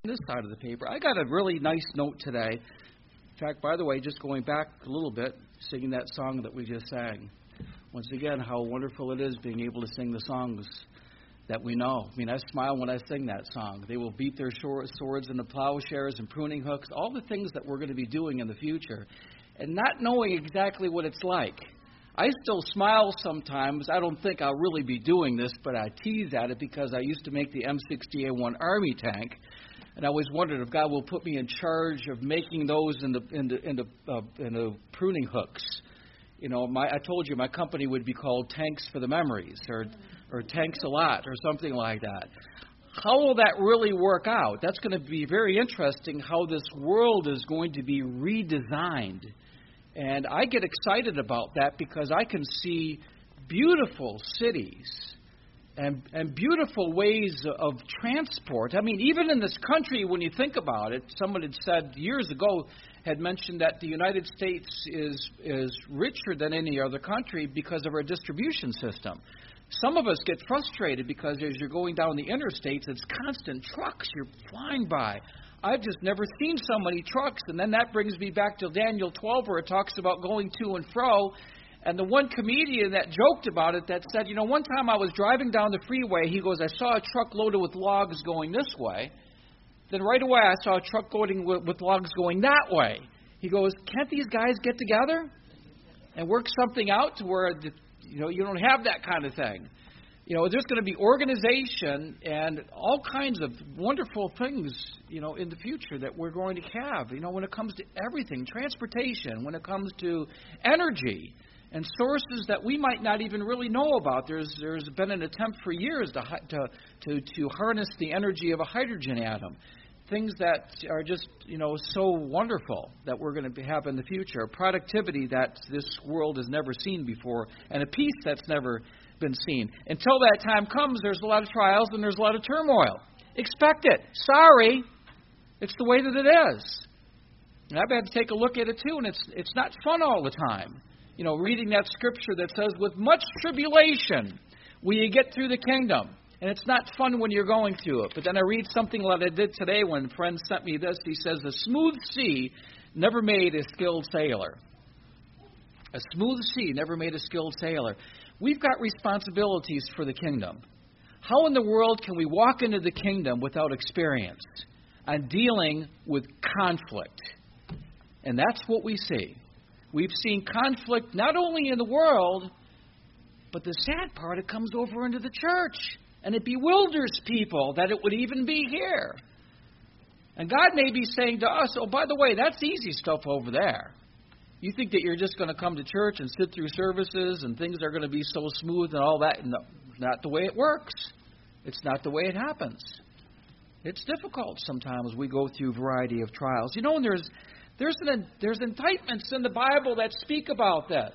this side of the paper. I got a really nice note today. In fact, by the way, just going back a little bit, singing that song that we just sang. Once again, how wonderful it is being able to sing the songs that we know. I mean, I smile when I sing that song. They will beat their swords into plowshares and pruning hooks, all the things that we're going to be doing in the future, and not knowing exactly what it's like. I still smile sometimes. I don't think I'll really be doing this, but I tease at it because I used to make the M60A1 Army tank, and I always wondered if God will put me in charge of making those in the pruning hooks. You know, I told you my company would be called Tanks for the Memories, or Tanks a Lot, or something like that. How will that really work out? That's going to be very interesting, how this world is going to be redesigned. And I get excited about that because I can see beautiful cities and beautiful ways of transport. I mean, even in this country, when you think about it, someone had said years ago, had mentioned that the United States is richer than any other country because of our distribution system. Some of us get frustrated because as you're going down the interstates, it's constant trucks you're flying by. I've just never seen so many trucks. And then that brings me back to Daniel 12, where it talks about going to and fro. And the one comedian that joked about it that said, you know, one time I was driving down the freeway. He goes, I saw a truck loaded with logs going this way. Then right away I saw a truck loading with logs going that way. He goes, can't these guys get together and work something out to where, you don't have that kind of thing? You know, there's going to be organization and all kinds of wonderful things, in the future that we're going to have, when it comes to everything, transportation, when it comes to energy and sources that we might not even really know about. There's been an attempt for years to harness the energy of a hydrogen atom. Things that are just, so wonderful that we're going to have in the future. Productivity that this world has never seen before, and a peace that's never been seen. Until that time comes, there's a lot of trials and there's a lot of turmoil. Expect it. Sorry. It's the way that it is. And I've had to take a look at it too, and it's not fun all the time. Reading that scripture that says, with much tribulation will you get through the kingdom. And it's not fun when you're going through it. But then I read something like I did today when a friend sent me this. He says, a smooth sea never made a skilled sailor. A smooth sea never made a skilled sailor. We've got responsibilities for the kingdom. How in the world can we walk into the kingdom without experience on dealing with conflict? And that's what we see. We've seen conflict not only in the world, but the sad part, it comes over into the church. And it bewilders people that it would even be here. And God may be saying to us, oh, by the way, that's easy stuff over there. You think that you're just going to come to church and sit through services and things are going to be so smooth and all that. No, not the way it works. It's not the way it happens. It's difficult sometimes. We go through a variety of trials. And there's indictments in the Bible that speak about this.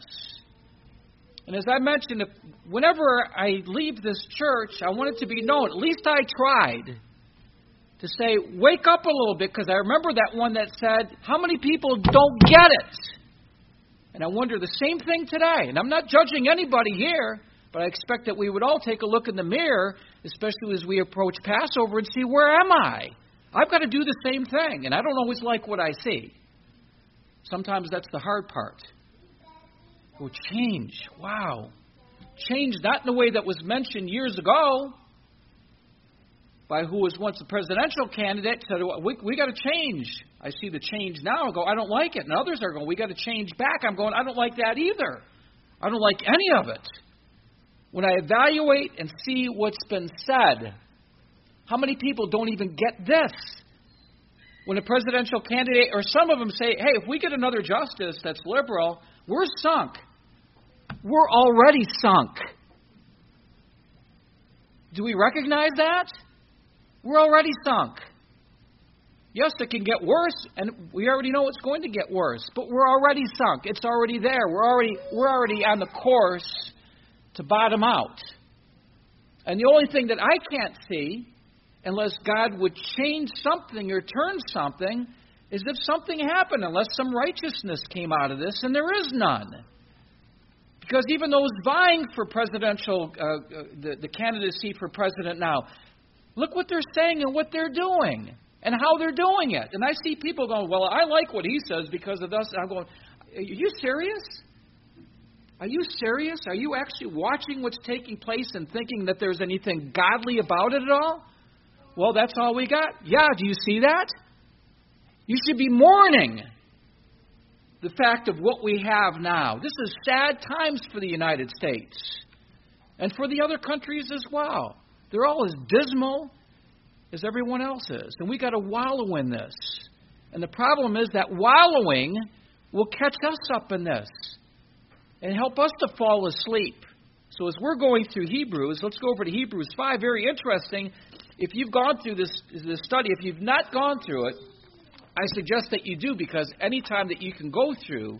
And as I mentioned, whenever I leave this church, I want it to be known. At least I tried to say, wake up a little bit, because I remember that one that said, how many people don't get it? And I wonder the same thing today. And I'm not judging anybody here, but I expect that we would all take a look in the mirror, especially as we approach Passover, and see, where am I? I've got to do the same thing, and I don't always like what I see. Sometimes that's the hard part. Oh, change. Wow. Change not in the way that was mentioned years ago by who was once a presidential candidate. Said, we got to change. I see the change now. I go, I don't like it. And others are going, we got to change back. I'm going, I don't like that either. I don't like any of it. When I evaluate and see what's been said, how many people don't even get this? When a presidential candidate, or some of them say, hey, if we get another justice that's liberal, we're sunk. We're already sunk. Do we recognize that? We're already sunk. Yes, it can get worse, and we already know it's going to get worse, but we're already sunk. It's already there. We're already on the course to bottom out. And the only thing that I can't see, unless God would change something or turn something, is if something happened, unless some righteousness came out of this, and there is none. Because even those vying for presidential, the candidacy for president now, look what they're saying and what they're doing. and how they're doing it. And I see people going, well, I like what he says because of this. And I'm going, are you serious? Are you serious? Are you actually watching what's taking place and thinking that there's anything godly about it at all? Well, that's all we got. Yeah, do you see that? You should be mourning the fact of what we have now. This is sad times for the United States and for the other countries as well. They're all as dismal as everyone else is. And we got to wallow in this. And the problem is that wallowing will catch us up in this and help us to fall asleep. So as we're going through Hebrews, let's go over to Hebrews 5. Very interesting. If you've gone through this study, if you've not gone through it, I suggest that you do, because any time that you can go through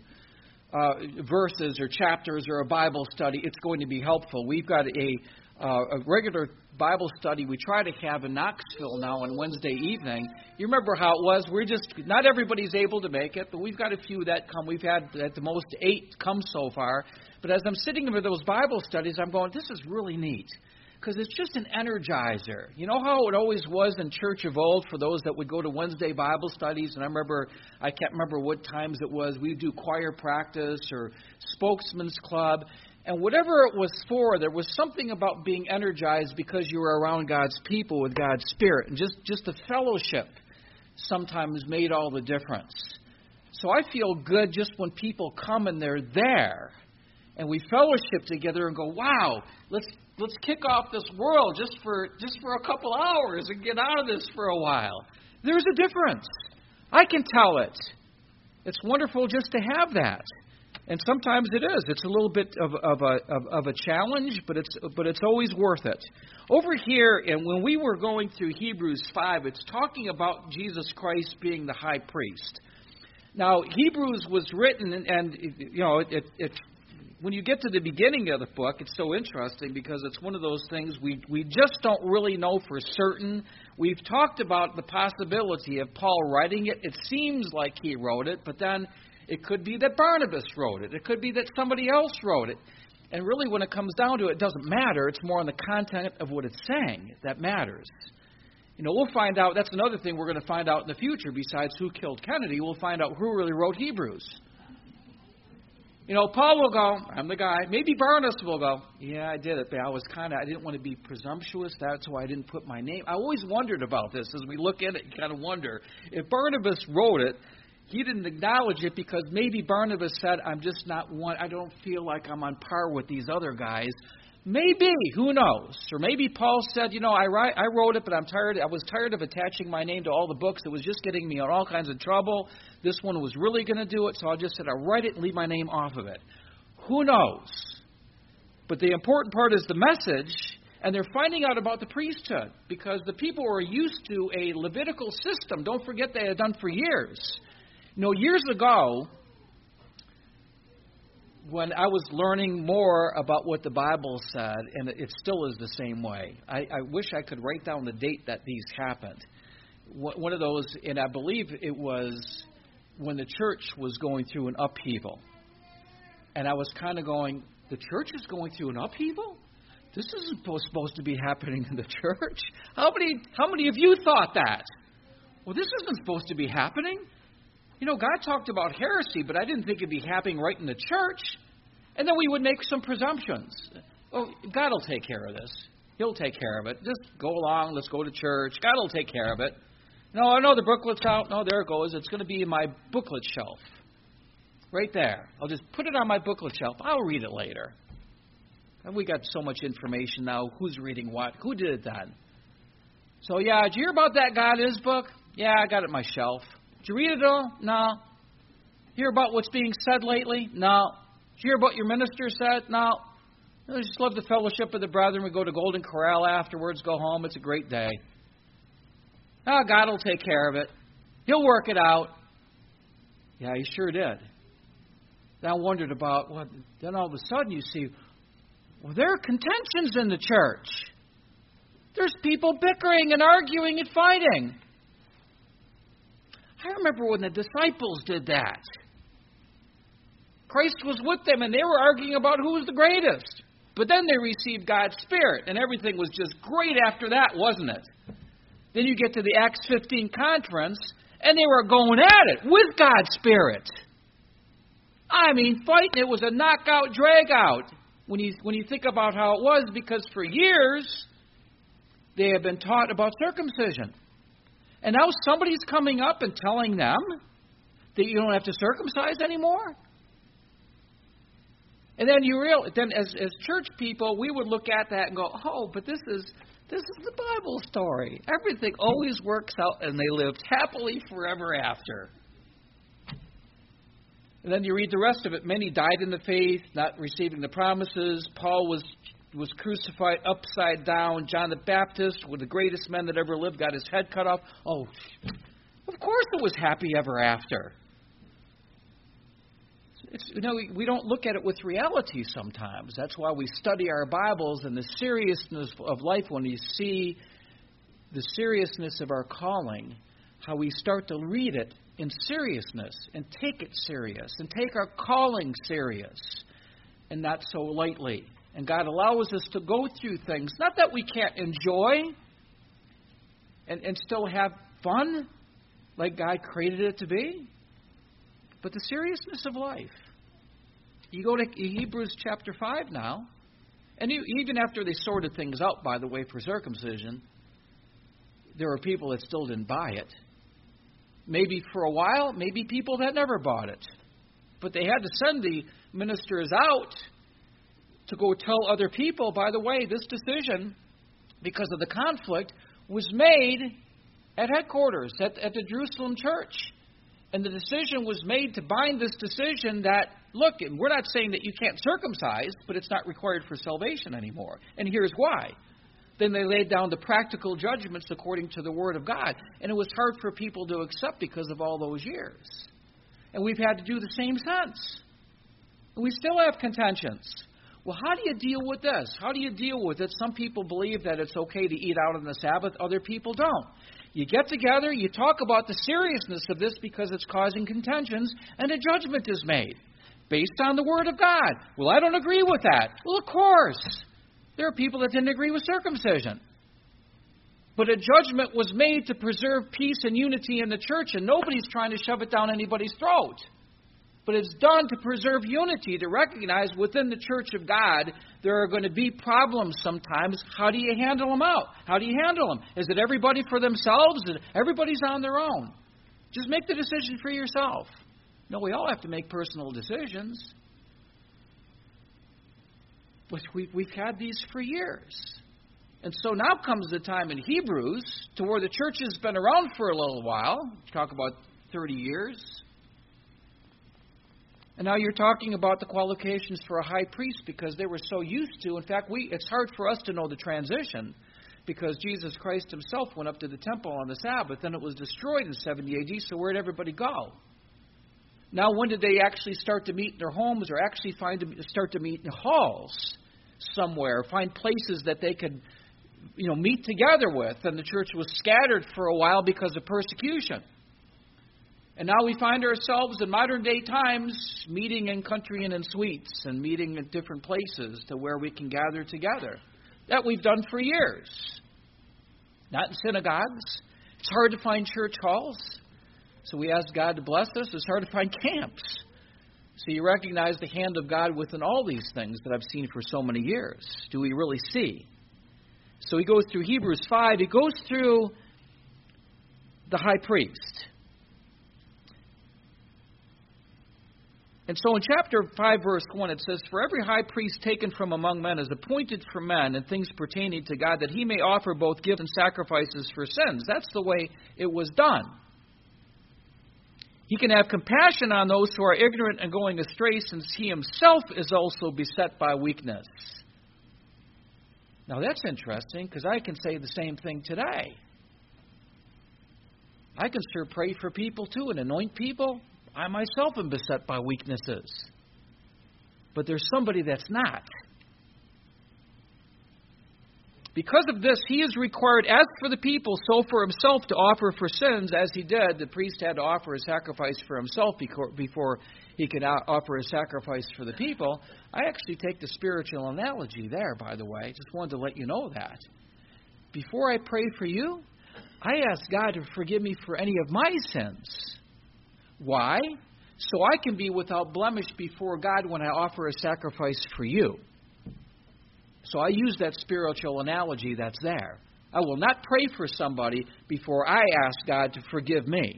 verses or chapters or a Bible study, it's going to be helpful. We've got a regular Bible study we try to have in Knoxville now on Wednesday evening. You remember how it was. Not everybody's able to make it, but we've got a few that come. We've had at the most 8 come so far. But as I'm sitting over those Bible studies, I'm going, this is really neat, because it's just an energizer. You know how it always was in church of old for those that would go to Wednesday Bible studies? And I can't remember what times it was. We'd do choir practice or spokesman's club. And whatever it was for, there was something about being energized because you were around God's people with God's Spirit. And just the fellowship sometimes made all the difference. So I feel good just when people come and they're there and we fellowship together and go, wow, let's kick off this world just for a couple hours and get out of this for a while. There's a difference. I can tell it. It's wonderful just to have that. And sometimes it is. It's a little bit of a challenge, but it's always worth it. Over here, and when we were going through Hebrews 5, it's talking about Jesus Christ being the high priest. Now, Hebrews was written, and you know, when you get to the beginning of the book, it's so interesting because it's one of those things we just don't really know for certain. We've talked about the possibility of Paul writing it. It seems like he wrote it, but then it could be that Barnabas wrote it. It could be that somebody else wrote it. And really, when it comes down to it, it doesn't matter. It's more on the content of what it's saying that matters. You know, we'll find out. That's another thing we're going to find out in the future. Besides who killed Kennedy, we'll find out who really wrote Hebrews. You know, Paul will go, I'm the guy. Maybe Barnabas will go, yeah, I did it, but I didn't want to be presumptuous. That's why I didn't put my name. I always wondered about this. As we look at it, you kind of wonder. If Barnabas wrote it, he didn't acknowledge it because maybe Barnabas said, I'm just not one. I don't feel like I'm on par with these other guys. Maybe. Who knows? Or maybe Paul said, you know, I wrote it, but I'm tired. I was tired of attaching my name to all the books. It was just getting me in all kinds of trouble. This one was really going to do it, so I just said I'll write it and leave my name off of it. Who knows? But the important part is the message, and they're finding out about the priesthood because the people were used to a Levitical system. Don't forget they had done for years. You know, years ago, when I was learning more about what the Bible said, and it still is the same way, I wish I could write down the date that these happened. One of those, and I believe it was when the church was going through an upheaval. And I was kind of going, the church is going through an upheaval? This isn't supposed to be happening in the church. How many of you thought that? Well, this isn't supposed to be happening. You know, God talked about heresy, but I didn't think it'd be happening right in the church. And then we would make some presumptions. Oh, God will take care of this. He'll take care of it. Just go along. Let's go to church. God will take care of it. No, I know the booklet's out. No, there it goes. It's going to be in my booklet shelf. Right there. I'll just put it on my booklet shelf. I'll read it later. And we got so much information now. Who's reading what? Who did it then? So, yeah, did you hear about that guy in his book? Yeah, I got it on my shelf. Did you read it all? No. Hear about what's being said lately? No. Did you hear what your minister said? No. I just love the fellowship of the brethren. We go to Golden Corral afterwards, go home. It's a great day. Oh, God will take care of it. He'll work it out. Yeah, He sure did. Then I wondered about, well, then all of a sudden you see, well, there are contentions in the church. There's people bickering and arguing and fighting. I remember when the disciples did that. Christ was with them, and they were arguing about who was the greatest. But then they received God's Spirit, and everything was just great after that, wasn't it? Then you get to the Acts 15 conference, and they were going at it with God's Spirit. I mean, fighting. It was a knockout, drag-out when you think about how it was, because for years they have been taught about circumcision. And now somebody's coming up and telling them that you don't have to circumcise anymore. And then as church people, we would look at that and go, oh, but this is the Bible story. Everything always works out, and they lived happily forever after. And then you read the rest of it. Many died in the faith, not receiving the promises. Paul was crucified upside down. John the Baptist, one of the greatest men that ever lived, got his head cut off. Oh, of course it was happy ever after. We don't look at it with reality sometimes. That's why we study our Bibles and the seriousness of life. When you see the seriousness of our calling, how we start to read it in seriousness and take it serious and take our calling serious and not so lightly. And God allows us to go through things, not that we can't enjoy and still have fun like God created it to be, but the seriousness of life. You go to Hebrews chapter 5 now, and even after they sorted things out, by the way, for circumcision, there were people that still didn't buy it. Maybe for a while, maybe people that never bought it. But they had to send the ministers out to go tell other people, by the way, this decision, because of the conflict, was made at headquarters, at the Jerusalem church. And the decision was made to bind this decision that, look, and we're not saying that you can't circumcise, but it's not required for salvation anymore. And here's why. Then they laid down the practical judgments according to the Word of God. And it was hard for people to accept because of all those years. And we've had to do the same since. And we still have contentions. Well, how do you deal with this? How do you deal with it? Some people believe that it's okay to eat out on the Sabbath. Other people don't. You get together, you talk about the seriousness of this because it's causing contentions, and a judgment is made based on the Word of God. Well, I don't agree with that. Well, of course. There are people that didn't agree with circumcision. But a judgment was made to preserve peace and unity in the church, and nobody's trying to shove it down anybody's throat. But it's done to preserve unity, to recognize within the church of God there are going to be problems sometimes. How do you handle them out? How do you handle them? Is it everybody for themselves? Is it everybody's on their own? Just make the decision for yourself. No, we all have to make personal decisions. But we've had these for years. And so now comes the time in Hebrews to where the church has been around for a little while. Talk about 30 years. And now you're talking about the qualifications for a high priest because they were so used to. In fact, it's hard for us to know the transition because Jesus Christ himself went up to the temple on the Sabbath and it was destroyed in 70 AD. So where did everybody go? Now, when did they actually start to meet in their homes or actually start to meet in halls somewhere, find places that they could, meet together with? And the church was scattered for a while because of persecution. And now we find ourselves in modern day times meeting in country and in suites and meeting at different places to where we can gather together. That we've done for years. Not in synagogues. It's hard to find church halls. So we ask God to bless us. It's hard to find camps. So you recognize the hand of God within all these things that I've seen for so many years. Do we really see? So he goes through Hebrews 5. He goes through the high priest. And so in chapter 5, verse 1, it says, "For every high priest taken from among men is appointed for men and things pertaining to God, that he may offer both gifts and sacrifices for sins." That's the way it was done. He can have compassion on those who are ignorant and going astray, since he himself is also beset by weakness. Now that's interesting, because I can say the same thing today. I can sure pray for people too and anoint people. I myself am beset by weaknesses. But there's somebody that's not. Because of this, he is required, as for the people, so for himself to offer for sins, as he did. The priest had to offer a sacrifice for himself before he could offer a sacrifice for the people. I actually take the spiritual analogy there, by the way. Just wanted to let you know that. Before I pray for you, I ask God to forgive me for any of my sins. Why? So I can be without blemish before God when I offer a sacrifice for you. So I use that spiritual analogy that's there. I will not pray for somebody before I ask God to forgive me.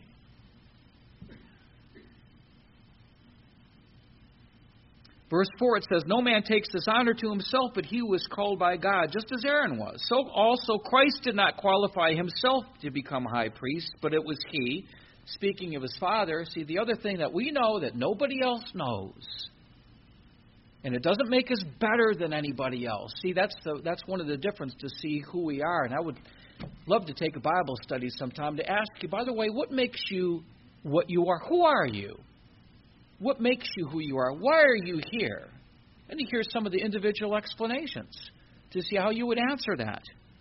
Verse 4, it says, no man takes this honor to himself, but he who was called by God, just as Aaron was. So also Christ did not qualify himself to become high priest, but it was he, speaking of his Father. See, the other thing that we know that nobody else knows, and it doesn't make us better than anybody else. See, that's one of the differences to see who we are. And I would love to take a Bible study sometime to ask you, by the way, what makes you what you are? Who are you? What makes you who you are? Why are you here? And you hear some of the individual explanations to see how you would answer that.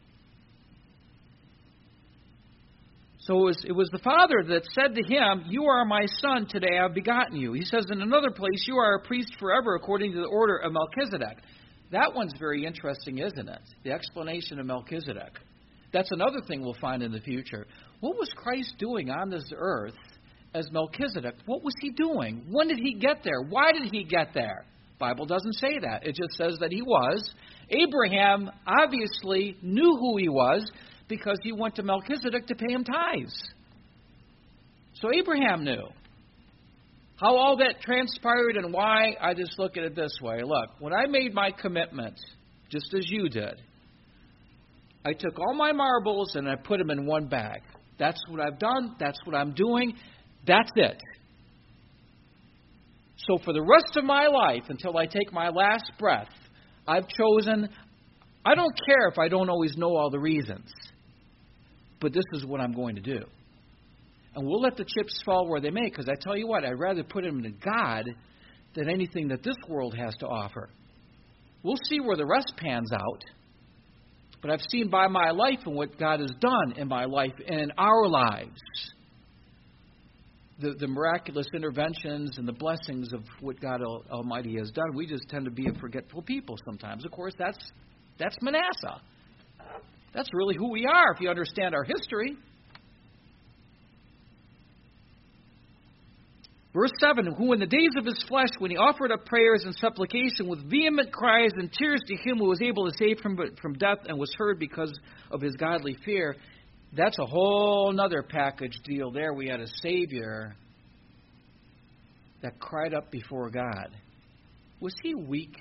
So it was the Father that said to him, you are my son, today I have begotten you. He says in another place, you are a priest forever according to the order of Melchizedek. That one's very interesting, isn't it? The explanation of Melchizedek. That's another thing we'll find in the future. What was Christ doing on this earth as Melchizedek? What was he doing? When did he get there? Why did he get there? The Bible doesn't say that. It just says that he was. Abraham obviously knew who he was because he went to Melchizedek to pay him tithes. So Abraham knew. How all that transpired and why, I just look at it this way. Look, when I made my commitment, just as you did, I took all my marbles and I put them in one bag. That's what I've done. That's what I'm doing. That's it. So for the rest of my life, until I take my last breath, I've chosen, I don't care if I don't always know all the reasons, but this is what I'm going to do. And we'll let the chips fall where they may, because I tell you what, I'd rather put them to God than anything that this world has to offer. We'll see where the rest pans out, but I've seen by my life and what God has done in my life and in our lives, the miraculous interventions and the blessings of what God Almighty has done. We just tend to be a forgetful people sometimes. Of course, that's Manasseh. That's really who we are if you understand our history. Verse 7, who in the days of his flesh, when he offered up prayers and supplication with vehement cries and tears to him who was able to save him from death and was heard because of his godly fear. That's a whole other package deal there. We had a Savior that cried up before God. Was he weak?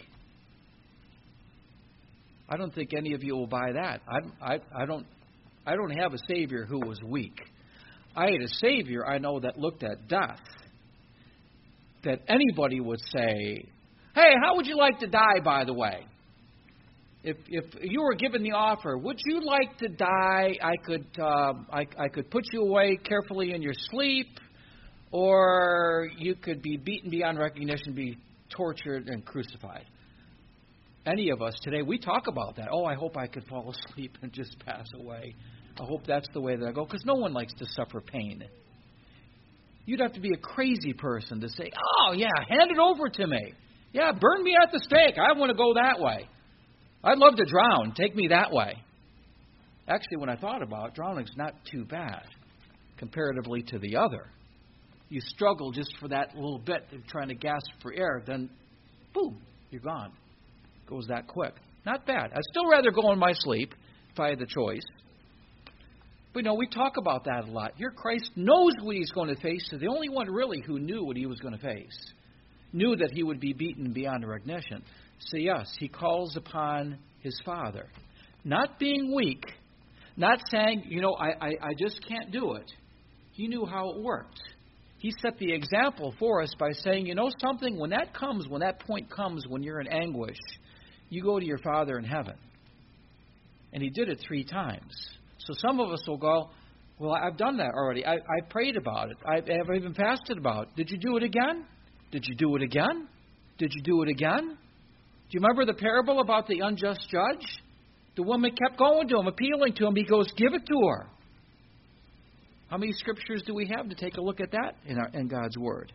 I don't think any of you will buy that. I don't have a Savior who was weak. I had a Savior I know that looked at death. That anybody would say, hey, how would you like to die, by the way? If you were given the offer, would you like to die? I could put you away carefully in your sleep, or you could be beaten beyond recognition, be tortured and crucified. Any of us today, we talk about that. Oh, I hope I could fall asleep and just pass away. I hope that's the way that I go, because no one likes to suffer pain. You'd have to be a crazy person to say, oh, yeah, hand it over to me. Yeah, burn me at the stake. I want to go that way. I'd love to drown. Take me that way. Actually, when I thought about it, drowning's not too bad comparatively to the other. You struggle just for that little bit of trying to gasp for air, then, boom, you're gone. Goes that quick. Not bad. I'd still rather go in my sleep if I had the choice. But, we talk about that a lot. Your Christ knows what he's going to face. So the only one really who knew what he was going to face. Knew that he would be beaten beyond recognition. So yes, he calls upon his Father. Not being weak. Not saying, I just can't do it. He knew how it worked. He set the example for us by saying, something, when that point comes, when you're in anguish, you go to your Father in heaven. And he did it 3 times. So some of us will go, well, I've done that already. I prayed about it. I've even fasted about it. Did you do it again? Did you do it again? Did you do it again? Do you remember the parable about the unjust judge? The woman kept going to him, appealing to him. He goes, give it to her. How many scriptures do we have to take a look at that in God's Word?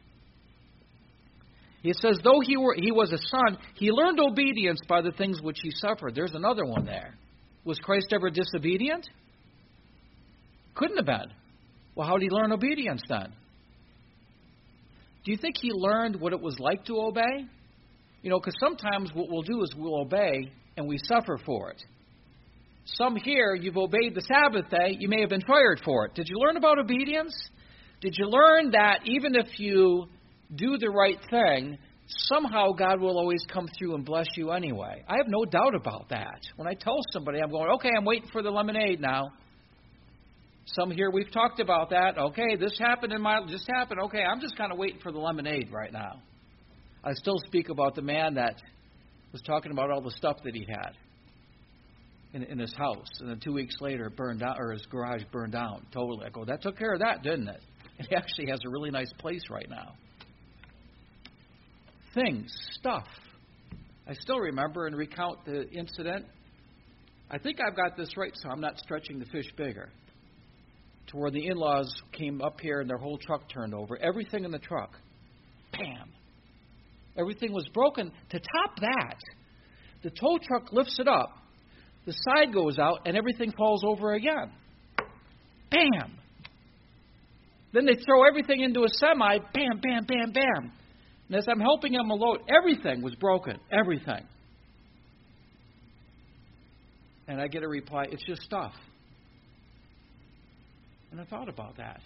He says, though he was a son, he learned obedience by the things which he suffered. There's another one there. Was Christ ever disobedient? Couldn't have been. Well, how did he learn obedience then? Do you think he learned what it was like to obey? Because sometimes what we'll do is we'll obey and we suffer for it. Some here, you've obeyed the Sabbath day, you may have been fired for it. Did you learn about obedience? Did you learn that even if you do the right thing, somehow God will always come through and bless you anyway? I have no doubt about that. When I tell somebody, I'm going, okay, I'm waiting for the lemonade now. Some here, we've talked about that. Okay, this happened just happened. Okay, I'm just kind of waiting for the lemonade right now. I still speak about the man that was talking about all the stuff that he had in his house. And then 2 weeks later, it burned down, or his garage burned down totally. I go, that took care of that, didn't it? And he actually has a really nice place right now. Things, stuff. I still remember and recount the incident. I think I've got this right, so I'm not stretching the fish bigger. To where the in-laws came up here and their whole truck turned over. Everything in the truck. Bam. Everything was broken. To top that, the tow truck lifts it up. The side goes out and everything falls over again. Bam. Then they throw everything into a semi. Bam, bam, bam, bam. And as I'm helping them unload, everything was broken. Everything. And I get a reply, it's just stuff. And I thought about that.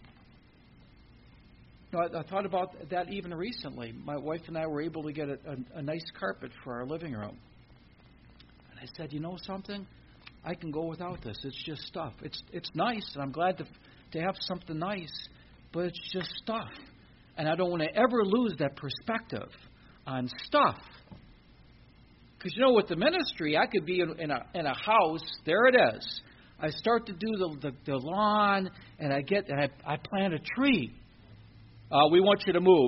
I thought about that even recently. My wife and I were able to get a nice carpet for our living room. And I said, you know something? I can go without this. It's just stuff. It's nice, and I'm glad to have something nice, but it's just stuff. And I don't want to ever lose that perspective on stuff. Because with the ministry, I could be in a house. There it is. I start to do the lawn, and I plant a tree. We want you to move.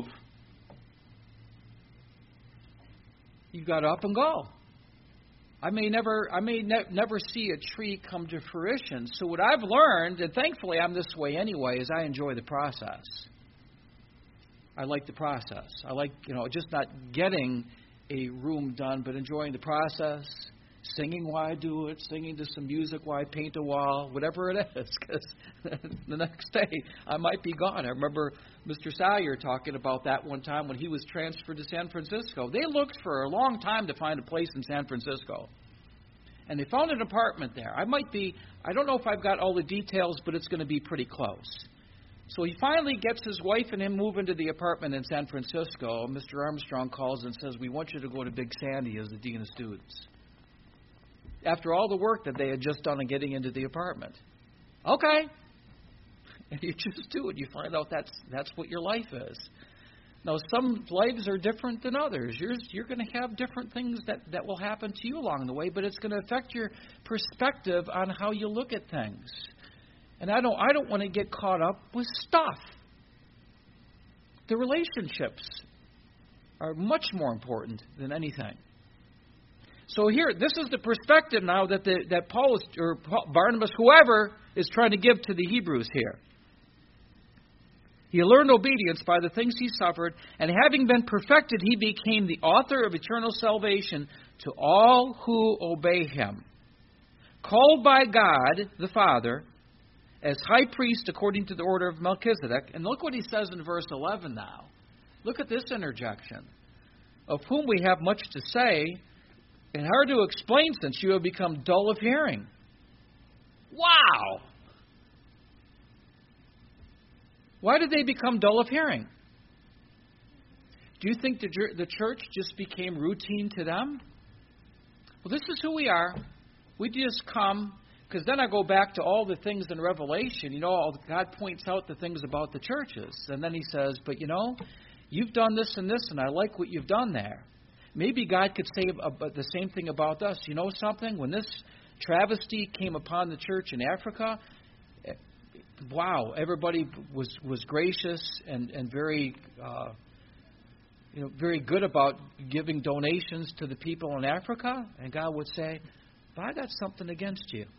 You've got to up and go. I may never see a tree come to fruition. So what I've learned, and thankfully I'm this way anyway, is I enjoy the process. I like the process. I like, just not getting a room done, but enjoying the process. Singing while I do it, singing to some music while I paint a wall, whatever it is, because the next day I might be gone. I remember Mr. Salyer talking about that one time when he was transferred to San Francisco. They looked for a long time to find a place in San Francisco. And they found an apartment there. I don't know if I've got all the details, but it's going to be pretty close. So he finally gets his wife and him move into the apartment in San Francisco. Mr. Armstrong calls and says, we want you to go to Big Sandy as the dean of students. After all the work that they had just done in getting into the apartment. Okay. And you just do it. You find out that's what your life is. Now, some lives are different than others. You're going to have different things that will happen to you along the way, but it's going to affect your perspective on how you look at things. And I don't want to get caught up with stuff. The relationships are much more important than anything. So here, this is the perspective now that Paul or Barnabas, whoever, is trying to give to the Hebrews here. He learned obedience by the things he suffered, and having been perfected, he became the author of eternal salvation to all who obey him. Called by God the Father as high priest according to the order of Melchizedek. And look what he says in verse 11 now. Look at this interjection. Of whom we have much to say, and hard to explain since you have become dull of hearing. Wow! Why did they become dull of hearing? Do you think the church just became routine to them? Well, this is who we are. We just come, because then I go back to all the things in Revelation. God points out the things about the churches. And then he says, but you've done this and this, and I like what you've done there. Maybe God could say the same thing about us. You know something? When this travesty came upon the church in Africa, wow, everybody was gracious and very very good about giving donations to the people in Africa. And God would say, but I got something against you.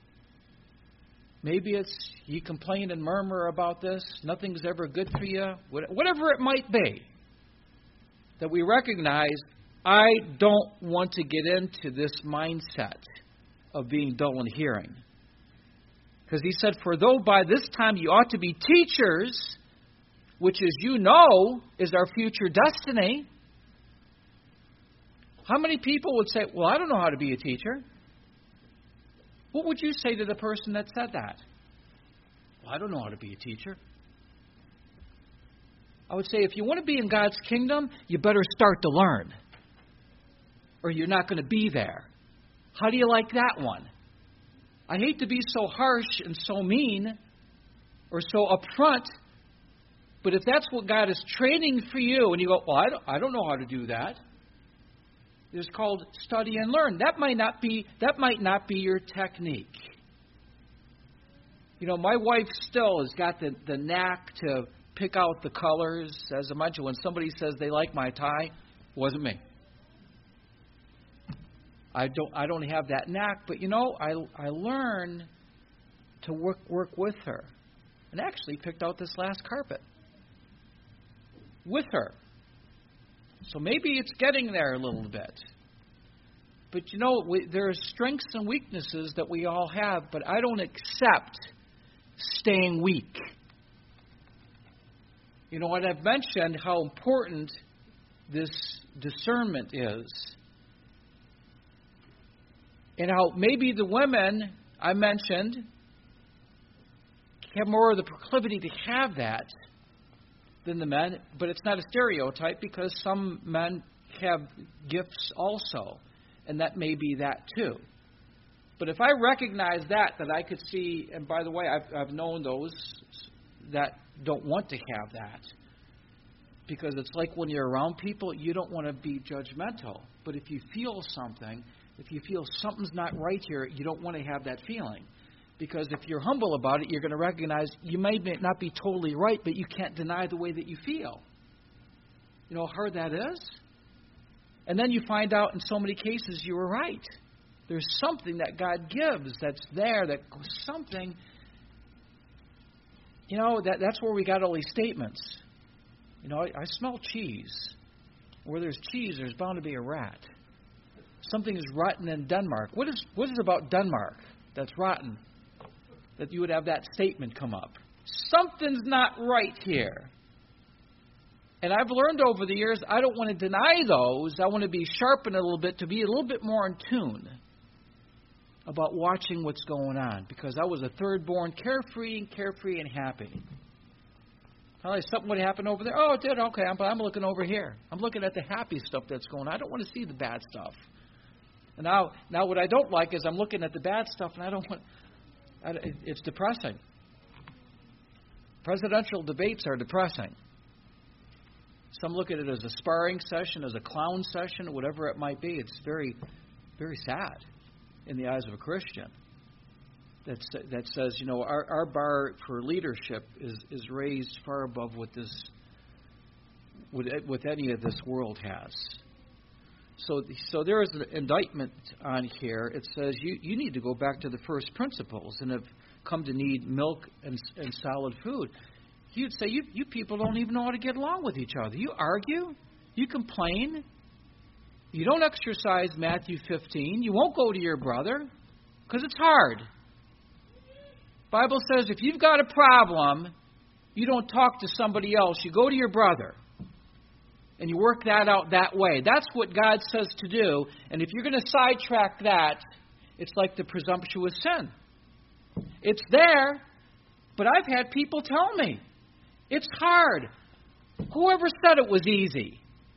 Maybe it's you complain and murmur about this. Nothing's ever good for you. Whatever it might be. That we recognize, I don't want to get into this mindset of being dull in hearing. Because he said, for though by this time you ought to be teachers, which as you know is our future destiny. How many people would say, well, I don't know how to be a teacher? What would you say to the person that said that? Well, I don't know how to be a teacher. I would say, if you want to be in God's kingdom, you better start to learn, or you're not going to be there. How do you like that one? I hate to be so harsh and so mean or so upfront, but if that's what God is training for you, and you go, well, I don't know how to do that. It's called study and learn. That might not be your technique. You know, my wife still has got the knack to pick out the colors. As I mentioned, when somebody says they like my tie, it wasn't me. I don't have that knack, but you know, I learn to work with her, and actually picked out this last carpet with her. So maybe it's getting there a little bit. But you know, there are strengths and weaknesses that we all have, but I don't accept staying weak. You know, and I've mentioned how important this discernment is. And how maybe the women I mentioned have more of the proclivity to have that than the men, but it's not a stereotype because some men have gifts also, and that may be that too. But if I recognize that I could see, and by the way, I've known those that don't want to have that, because it's like when you're around people, you don't want to be judgmental. But if you feel something, if you feel something's not right here, you don't want to have that feeling. Because if you're humble about it, you're going to recognize you may not be totally right, but you can't deny the way that you feel. You know how hard that is? And then you find out in so many cases you were right. There's something that God gives that's there, that something, you know, that's where we got all these statements. You know, I smell cheese. Where there's cheese, there's bound to be a rat. Something is rotten in Denmark. What is about Denmark that's rotten? That you would have that statement come up. Something's not right here. And I've learned over the years, I don't want to deny those. I want to be sharpened a little bit to be a little bit more in tune about watching what's going on. Because I was a third born, carefree and happy. Well, something would happen over there. Oh, it did. Okay, I'm looking over here. I'm looking at the happy stuff that's going on. I don't want to see the bad stuff. And now what I don't like is I'm looking at the bad stuff, and I don't want. It's depressing. Presidential debates are depressing. Some look at it as a sparring session, as a clown session, whatever it might be. It's very, very sad in the eyes of a Christian. That says, you know, our bar for leadership is raised far above what any of this world has. So there is an indictment on here. It says you need to go back to the first principles and have come to need milk and solid food. You'd say you people don't even know how to get along with each other. You argue, you complain, you don't exercise Matthew 15. You won't go to your brother because it's hard. Bible says if you've got a problem, you don't talk to somebody else. You go to your brother. And you work that out that way. That's what God says to do. And if you're going to sidetrack that, it's like the presumptuous sin. It's there, but I've had people tell me, it's hard. Whoever said it was easy?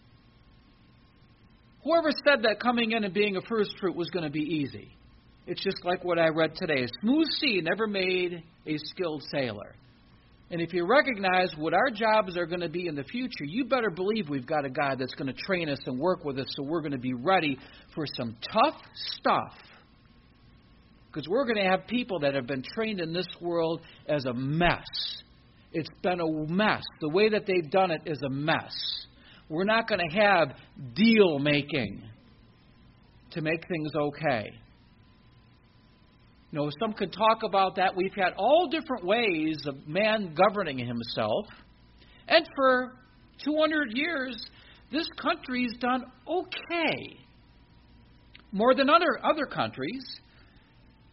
Whoever said that coming in and being a first fruit was going to be easy? It's just like what I read today. A smooth sea never made a skilled sailor. And if you recognize what our jobs are going to be in the future, you better believe we've got a God that's going to train us and work with us so we're going to be ready for some tough stuff. Because we're going to have people that have been trained in this world as a mess. It's been a mess. The way that they've done it is a mess. We're not going to have deal making to make things okay. You know, some could talk about that. We've had all different ways of man governing himself. And for 200 years, this country's done okay. More than other countries.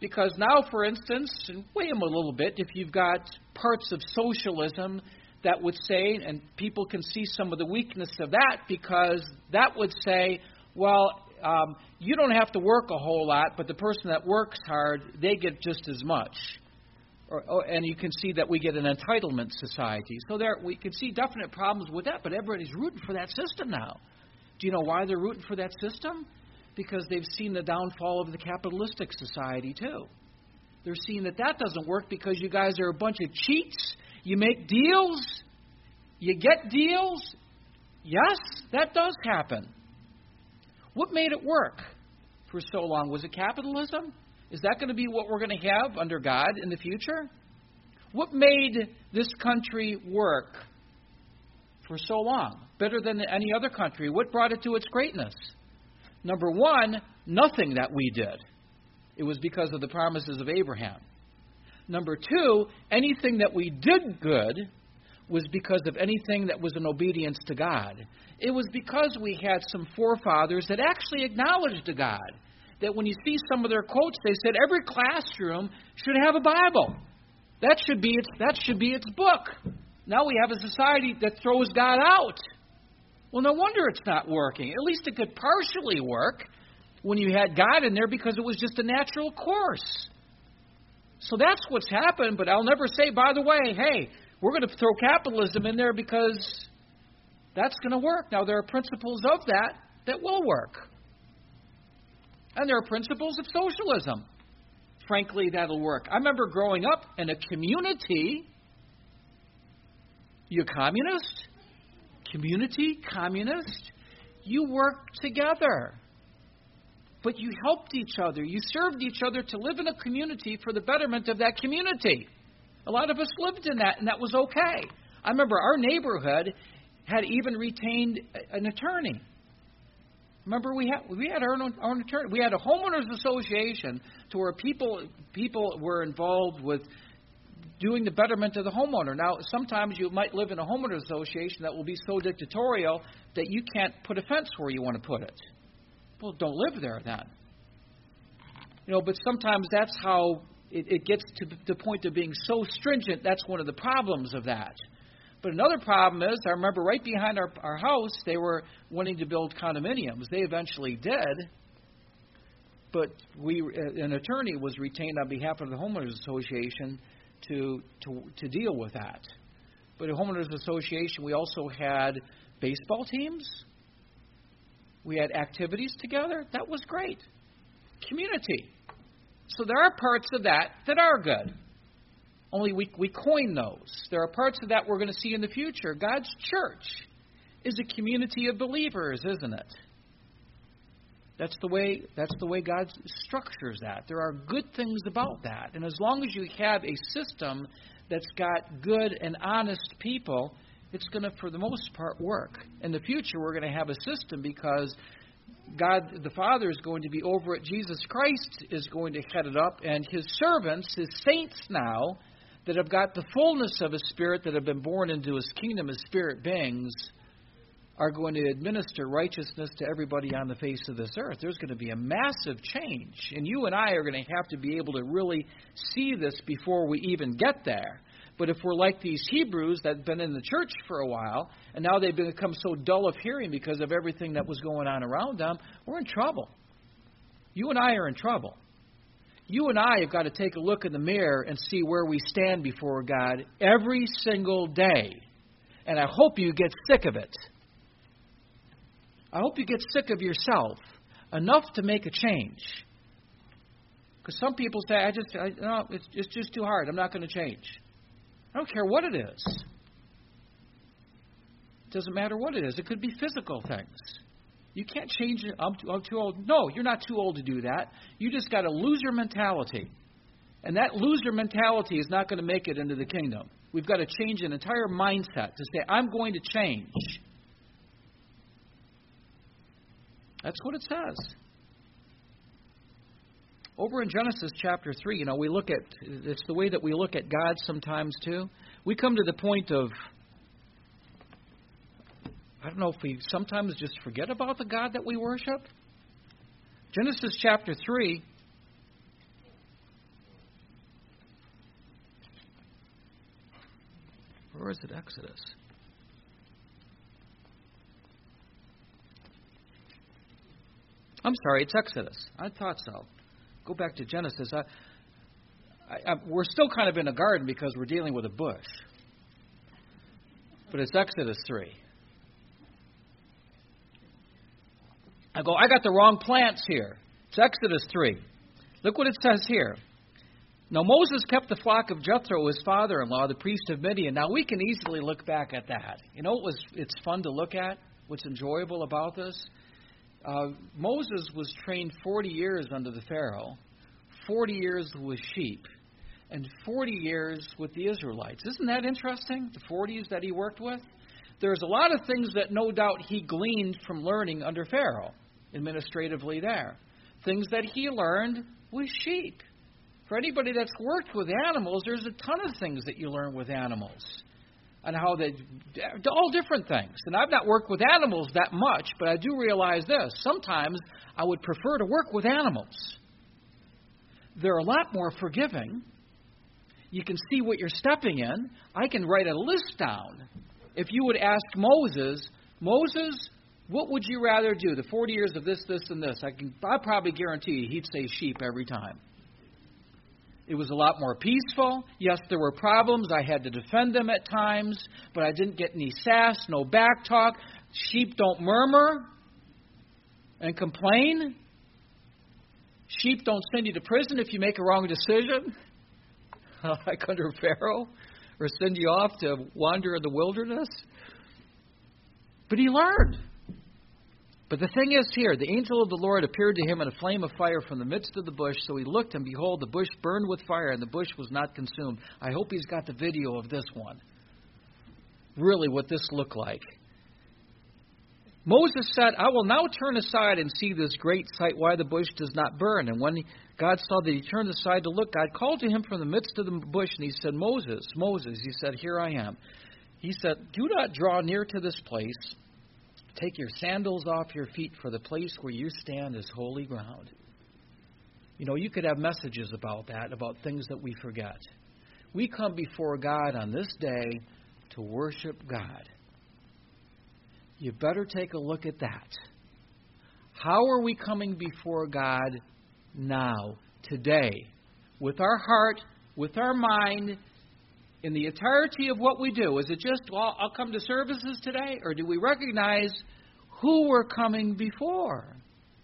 Because now, for instance, and weigh them a little bit, if you've got parts of socialism that would say, and people can see some of the weakness of that, because that would say, well, you don't have to work a whole lot, but the person that works hard, they get just as much. And you can see that we get an entitlement society. So there, we can see definite problems with that, but everybody's rooting for that system now. Do you know why they're rooting for that system? Because they've seen the downfall of the capitalistic society too. They're seeing that that doesn't work because you guys are a bunch of cheats. You make deals. You get deals. Yes, that does happen. What made it work for so long? Was it capitalism? Is that going to be what we're going to have under God in the future? What made this country work for so long? Better than any other country. What brought it to its greatness? Number one, nothing that we did. It was because of the promises of Abraham. Number two, anything that we did good was because of anything that was in obedience to God. It was because we had some forefathers that actually acknowledged to God. That when you see some of their quotes, they said every classroom should have a Bible. That should be its book. Now we have a society that throws God out. Well, no wonder it's not working. At least it could partially work when you had God in there because it was just a natural course. So that's what's happened, but I'll never say, by the way, hey, we're going to throw capitalism in there because that's going to work. Now, there are principles of that will work. And there are principles of socialism. Frankly, that'll work. I remember growing up in a community. You're communist? Community? Communist? You worked together. But you helped each other. You served each other to live in a community for the betterment of that community. A lot of us lived in that, and that was okay. I remember our neighborhood had even retained an attorney. Remember, we had our own attorney. We had a homeowners association to where people were involved with doing the betterment of the homeowner. Now, sometimes you might live in a homeowners association that will be so dictatorial that you can't put a fence where you want to put it. Well, don't live there then. But sometimes that's how it gets to the point of being so stringent. That's one of the problems of that. But another problem is, I remember right behind our house, they were wanting to build condominiums. They eventually did, but an attorney was retained on behalf of the homeowners association to deal with that. But a homeowners association, we also had baseball teams. We had activities together. That was great. Community. So there are parts of that are good. Only we coin those. There are parts of that we're going to see in the future. God's church is a community of believers, isn't it? That's the way God structures that. There are good things about that. And as long as you have a system that's got good and honest people, it's going to, for the most part, work. In the future, we're going to have a system because God the Father is going to be over it. Jesus Christ is going to head it up. And His servants, His saints now, that have got the fullness of His Spirit, that have been born into His kingdom as spirit beings, are going to administer righteousness to everybody on the face of this earth. There's going to be a massive change. And you and I are going to have to be able to really see this before we even get there. But if we're like these Hebrews that have been in the church for a while, and now they've become so dull of hearing because of everything that was going on around them, we're in trouble. You and I are in trouble. You and I have got to take a look in the mirror and see where we stand before God every single day. And I hope you get sick of it. I hope you get sick of yourself enough to make a change. Because some people say, it's just too hard. I'm not going to change. I don't care what it is. It doesn't matter what it is. It could be physical things. You can't change it. I'm too old. No, you're not too old to do that. You just got a loser mentality. And that loser mentality is not going to make it into the kingdom. We've got to change an entire mindset to say, I'm going to change. That's what it says. Over in Genesis chapter 3, we look at, it's the way that we look at God sometimes too. We come to the point of, I don't know if we sometimes just forget about the God that we worship. Genesis chapter 3, Or is it Exodus? I'm sorry, it's Exodus. I thought so. Go back to Genesis. We're still kind of in a garden because we're dealing with a bush. But it's Exodus 3. I got the wrong plants here. It's Exodus 3. Look what it says here. Now Moses kept the flock of Jethro, his father-in-law, the priest of Midian. Now we can easily look back at that. You know it's fun to look at? What's enjoyable about this? Moses was trained 40 years under the Pharaoh, 40 years with sheep, and 40 years with the Israelites. Isn't that interesting, the 40s that he worked with? There's a lot of things that no doubt he gleaned from learning under Pharaoh, administratively there. Things that he learned with sheep. For anybody that's worked with animals, there's a ton of things that you learn with animals. And how they're all different things. And I've not worked with animals that much, but I do realize this. Sometimes I would prefer to work with animals. They're a lot more forgiving. You can see what you're stepping in. I can write a list down. If you would ask Moses, what would you rather do? The 40 years of this, and this. I probably guarantee you he'd say sheep every time. It was a lot more peaceful. Yes, there were problems. I had to defend them at times, but I didn't get any sass, no back talk. Sheep don't murmur and complain. Sheep don't send you to prison if you make a wrong decision, like under Pharaoh, or send you off to wander in the wilderness. But he learned. But the thing is here, the angel of the Lord appeared to him in a flame of fire from the midst of the bush. So he looked, and behold, the bush burned with fire, and the bush was not consumed. I hope he's got the video of this one. Really what this looked like. Moses said, I will now turn aside and see this great sight, why the bush does not burn. And when God saw that he turned aside to look, God called to him from the midst of the bush, and he said, Moses, Moses. He said, here I am. He said, do not draw near to this place. Take your sandals off your feet, for the place where you stand is holy ground. You know, you could have messages about that, about things that we forget. We come before God on this day to worship God. You better take a look at that. How are we coming before God now, today, with our heart, with our mind, in the entirety of what we do? Is it just, well, I'll come to services today? Or do we recognize who we're coming before?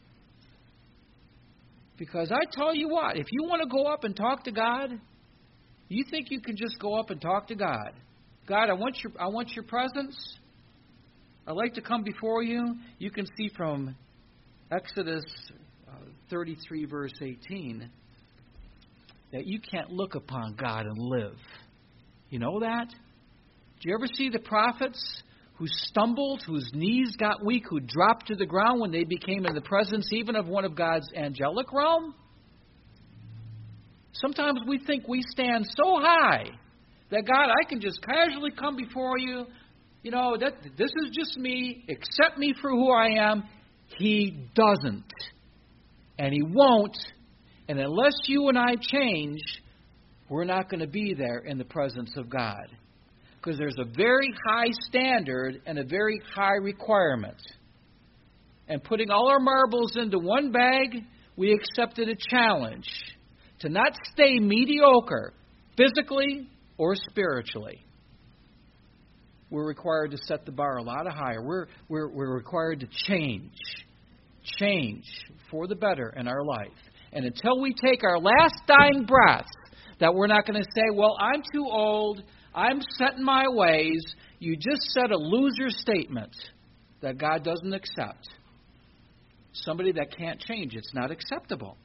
Because I tell you what, if you want to go up and talk to God, you think you can just go up and talk to God. God, I want your presence. I'd like to come before you. You can see from Exodus 33, verse 18, that you can't look upon God and live. You know that? Do you ever see the prophets who stumbled, whose knees got weak, who dropped to the ground when they became in the presence even of one of God's angelic realm? Sometimes we think we stand so high that, God, I can just casually come before you. You know, that this is just me. Accept me for who I am. He doesn't. And he won't. And unless you and I change, we're not going to be there in the presence of God. Because there's a very high standard and a very high requirement. And putting all our marbles into one bag, we accepted a challenge to not stay mediocre, physically or spiritually. We're required to set the bar a lot higher. We're required to change for the better in our life. And until we take our last dying breath, that we're not going to say, well, I'm too old, I'm set in my ways. You just said a loser statement that God doesn't accept. Somebody that can't change, it's not acceptable.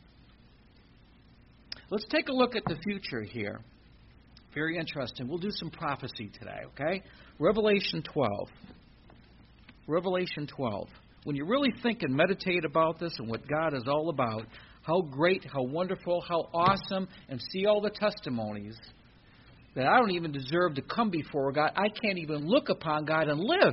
Let's take a look at the future here. Very interesting. We'll do some prophecy today, okay? Revelation 12. Revelation 12. When you really think and meditate about this and what God is all about, how great, how wonderful, how awesome, and see all the testimonies that I don't even deserve to come before God. I can't even look upon God and live.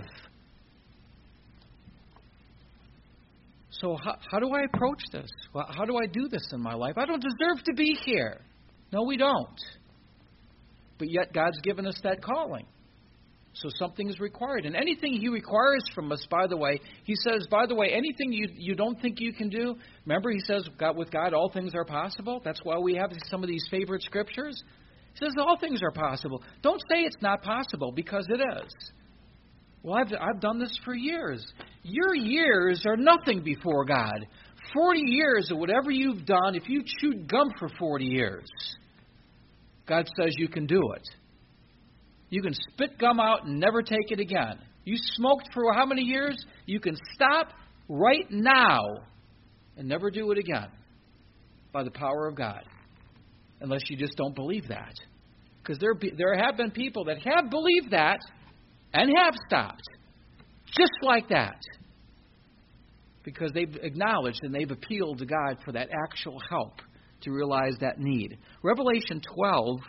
So how do I approach this? Well, how do I do this in my life? I don't deserve to be here. No, we don't. But yet God's given us that calling. So something is required. And anything He requires from us, by the way, He says, by the way, anything you don't think you can do, remember He says, with God all things are possible. That's why we have some of these favorite scriptures. He says all things are possible. Don't say it's not possible, because it is. Well, I've done this for years. Your years are nothing before God. 40 years of whatever you've done, if you chewed gum for 40 years, God says you can do it. You can spit gum out and never take it again. You smoked for how many years? You can stop right now and never do it again by the power of God. Unless you just don't believe that. Because there have been people that have believed that and have stopped. Just like that. Because they've acknowledged and they've appealed to God for that actual help to realize that need. Revelation 12,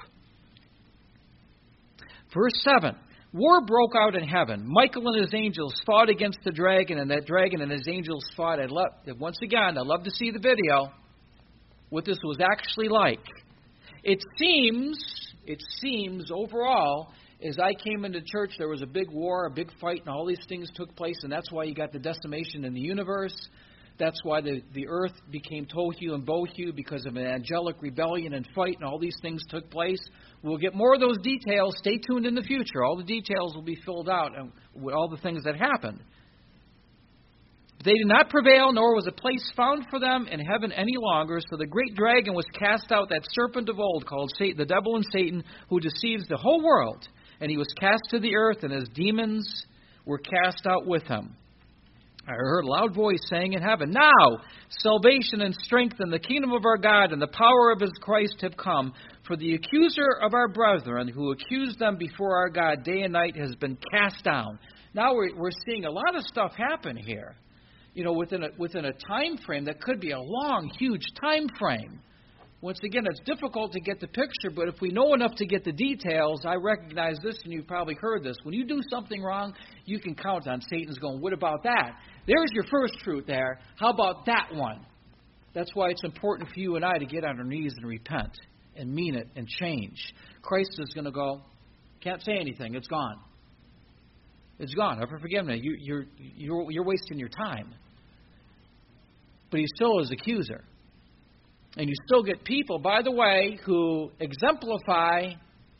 verse 7. War broke out in heaven. Michael and his angels fought against the dragon, and that dragon and his angels fought. Once again, I'd love to see the video, what this was actually like. It seems overall, as I came into church, there was a big war, a big fight, and all these things took place, and that's why you got the decimation in the universe. That's why the earth became tohu and bohu, because of an angelic rebellion and fight, and all these things took place. We'll get more of those details. Stay tuned in the future. All the details will be filled out with all the things that happened. They did not prevail, nor was a place found for them in heaven any longer. So the great dragon was cast out, that serpent of old, called Satan, the devil and Satan, who deceives the whole world. And he was cast to the earth, and his demons were cast out with him. I heard a loud voice saying in heaven, "Now salvation and strength and the kingdom of our God and the power of his Christ have come. For the accuser of our brethren, who accused them before our God day and night, has been cast down." Now we're seeing a lot of stuff happen here. You know, within a time frame that could be a long, huge time frame. Once again, it's difficult to get the picture, but if we know enough to get the details, I recognize this, and you've probably heard this. When you do something wrong, you can count on Satan's going, "What about that? There's your first fruit there. How about that one?" That's why it's important for you and I to get on our knees and repent and mean it and change. Christ is going to go, "Can't say anything. It's gone. It's gone. Ever forgive me. You're wasting your time." But he's still his accuser. And you still get people, by the way, who exemplify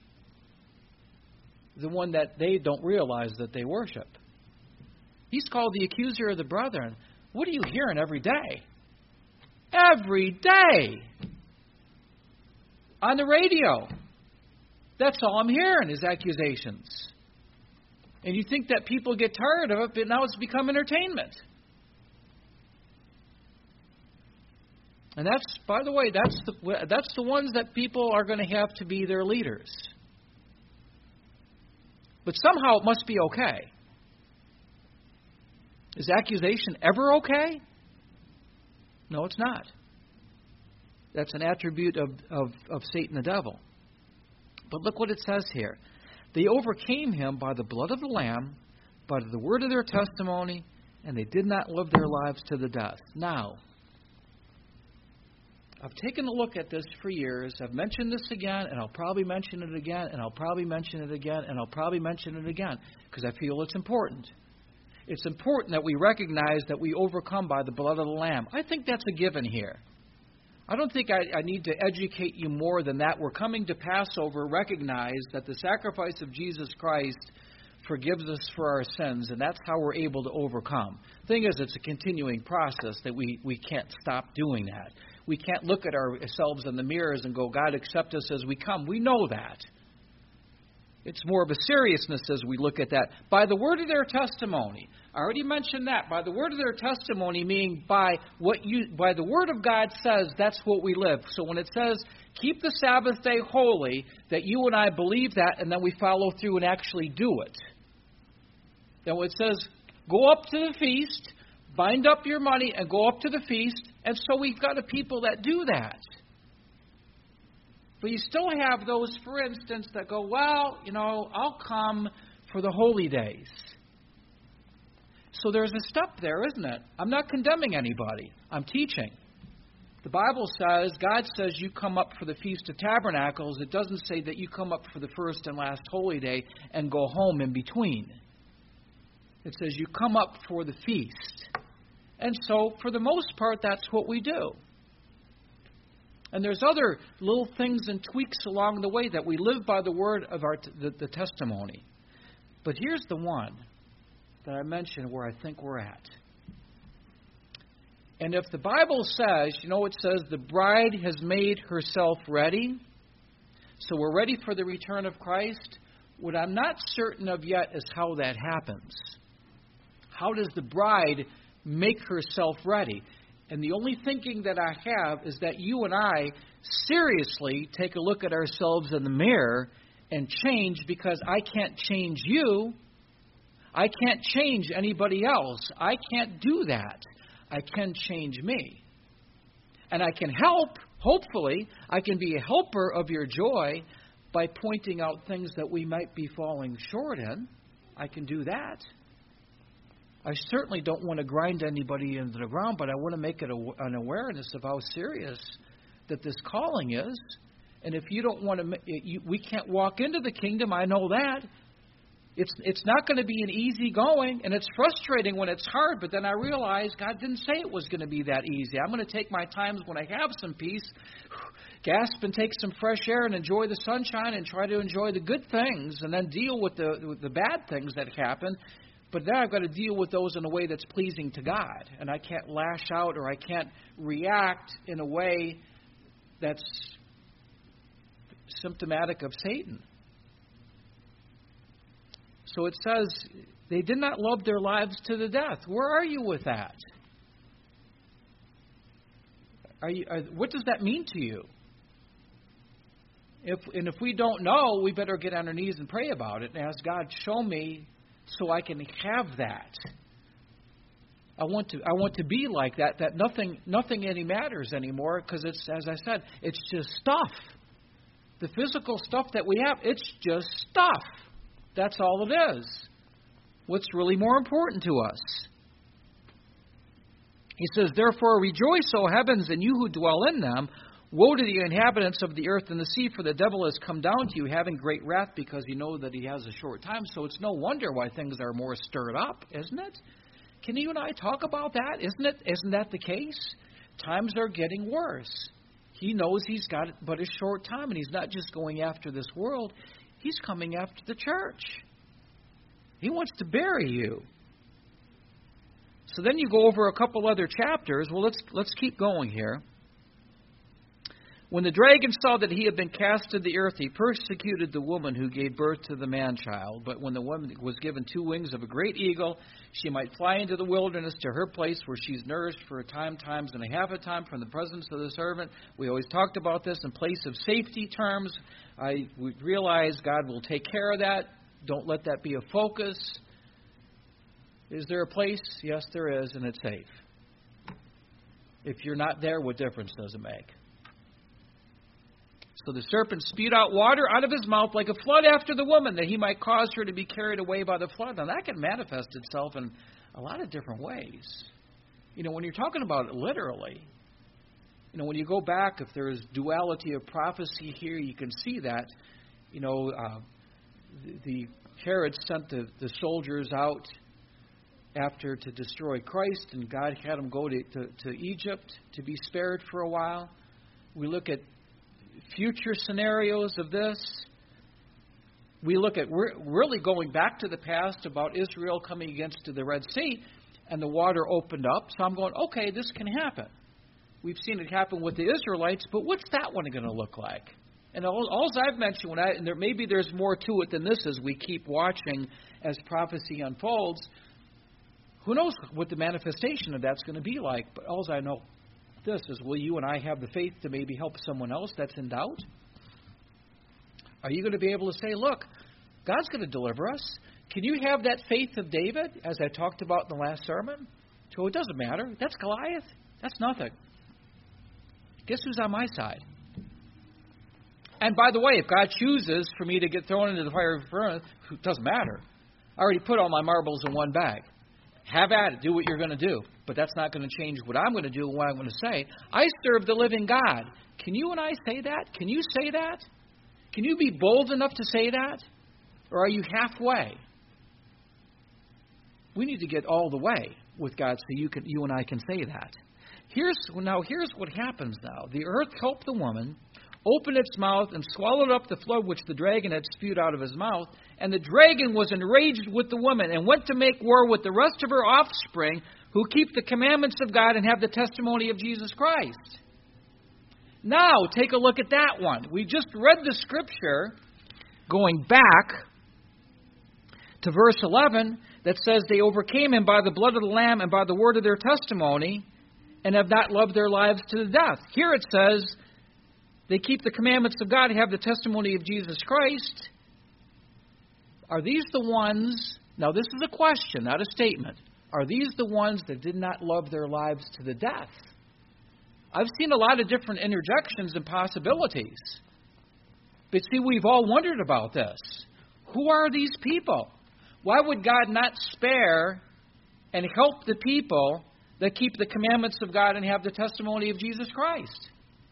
the one that they don't realize that they worship. He's called the accuser of the brethren. What are you hearing every day? Every day. On the radio. That's all I'm hearing is accusations. And you think that people get tired of it, but now it's become entertainment. And that's, by the way, that's the ones that people are going to have to be their leaders. But somehow it must be okay. Is accusation ever okay? No, it's not. That's an attribute of Satan the devil. But look what it says here. They overcame him by the blood of the Lamb, by the word of their testimony, and they did not live their lives to the death. Now, I've taken a look at this for years. I've mentioned this again, and I'll probably mention it again, and I'll probably mention it again, and I'll probably mention it again, because I feel it's important. It's important that we recognize that we overcome by the blood of the Lamb. I think that's a given here. I don't think I need to educate you more than that. We're coming to Passover, recognize that the sacrifice of Jesus Christ forgives us for our sins, and that's how we're able to overcome. The thing is, it's a continuing process that we can't stop doing that. We can't look at ourselves in the mirrors and go, "God, accept us as we come." We know that. It's more of a seriousness as we look at that. By the word of their testimony. I already mentioned that. By the word of their testimony, meaning by the word of God says, that's what we live. So when it says, keep the Sabbath day holy, that you and I believe that, and then we follow through and actually do it. Then when it says, go up to the feast, bind up your money, and go up to the feast, and so we've got a people that do that. But you still have those, for instance, that go, well, I'll come for the holy days. So there's a step there, isn't it? I'm not condemning anybody. I'm teaching. The Bible says, God says you come up for the Feast of Tabernacles. It doesn't say that you come up for the first and last holy day and go home in between. It says you come up for the feast. And so, for the most part, that's what we do. And there's other little things and tweaks along the way that we live by the word of the testimony. But here's the one that I mentioned where I think we're at. And if the Bible says, it says the bride has made herself ready, so we're ready for the return of Christ, what I'm not certain of yet is how that happens. How does the bride make herself ready? And the only thinking that I have is that you and I seriously take a look at ourselves in the mirror and change, because I can't change you. I can't change anybody else. I can't do that. I can change me. And I can help, hopefully, I can be a helper of your joy by pointing out things that we might be falling short in. I can do that. I certainly don't want to grind anybody into the ground, but I want to make it an awareness of how serious that this calling is. And if you don't want to, we can't walk into the kingdom, I know that. It's not going to be an easy going, and it's frustrating when it's hard, but then I realize God didn't say it was going to be that easy. I'm going to take my times when I have some peace, gasp and take some fresh air and enjoy the sunshine and try to enjoy the good things, and then deal with the bad things that happen. But then I've got to deal with those in a way that's pleasing to God, and I can't lash out or I can't react in a way that's symptomatic of Satan. So it says, they did not love their lives to the death. Where are you with that? What does that mean to you? If we don't know, we better get on our knees and pray about it and ask God, show me so I can have that. I want to be like that. That nothing any matters anymore, because it's, as I said, it's just stuff. The physical stuff that we have, it's just stuff. That's all it is. What's really more important to us? He says, therefore rejoice, O heavens, and you who dwell in them. Woe to the inhabitants of the earth and the sea, for the devil has come down to you, having great wrath, because you know that he has a short time. So it's no wonder why things are more stirred up, isn't it? Can you and I talk about that? Isn't that the case? Times are getting worse. He knows he's got but a short time, and he's not just going after this world. He's coming after the church. He wants to bury you. So then you go over a couple other chapters. Well, let's keep going here. When the dragon saw that he had been cast to the earth, he persecuted the woman who gave birth to the man-child. But when the woman was given 2 wings of a great eagle, she might fly into the wilderness to her place where she's nourished for a time, times and a half a time from the presence of the servant. We always talked about this in place of safety terms. We realize God will take care of that. Don't let that be a focus. Is there a place? Yes, there is, and it's safe. If you're not there, what difference does it make? So the serpent spewed out water out of his mouth like a flood after the woman, that he might cause her to be carried away by the flood. Now, that can manifest itself in a lot of different ways. When you're talking about it literally, when you go back, if there is duality of prophecy here, you can see that. The Herod sent the soldiers out after to destroy Christ, and God had them go to Egypt to be spared for a while. We look at future scenarios of this. We're really going back to the past about Israel coming against the Red Sea, and the water opened up. So I'm going, okay, this can happen. We've seen it happen with the Israelites, but what's that one going to look like? And all I've mentioned, maybe there's more to it than this as we keep watching as prophecy unfolds. Who knows what the manifestation of that's going to be like? But all I know this is, will you and I have the faith to maybe help someone else that's in doubt? Are you going to be able to say, look, God's going to deliver us? Can you have that faith of David, as I talked about in the last sermon? So it doesn't matter. That's Goliath. That's nothing. Guess who's on my side? And by the way, if God chooses for me to get thrown into the fire of furnace, it doesn't matter. I already put all my marbles in one bag. have at it. Do what you're going to do. But that's not going to change what I'm going to do and what I'm going to say. I serve the living God. Can you and I say that? Can you say that? Can you be bold enough to say that? Or are you halfway? We need to get all the way with God so you and I can say that. Here's what happens now. The earth helped the woman, opened its mouth, and swallowed up the flood which the dragon had spewed out of his mouth. And the dragon was enraged with the woman and went to make war with the rest of her offspring who keep the commandments of God and have the testimony of Jesus Christ. Now, take a look at that one. We just read the scripture going back to verse 11 that says they overcame him by the blood of the Lamb and by the word of their testimony and have not loved their lives to the death. Here it says they keep the commandments of God and have the testimony of Jesus Christ. Are these the ones, now this is a question, not a statement, are these the ones that did not love their lives to the death? I've seen a lot of different interjections and possibilities. But see, we've all wondered about this. Who are these people? Why would God not spare and help the people that keep the commandments of God and have the testimony of Jesus Christ?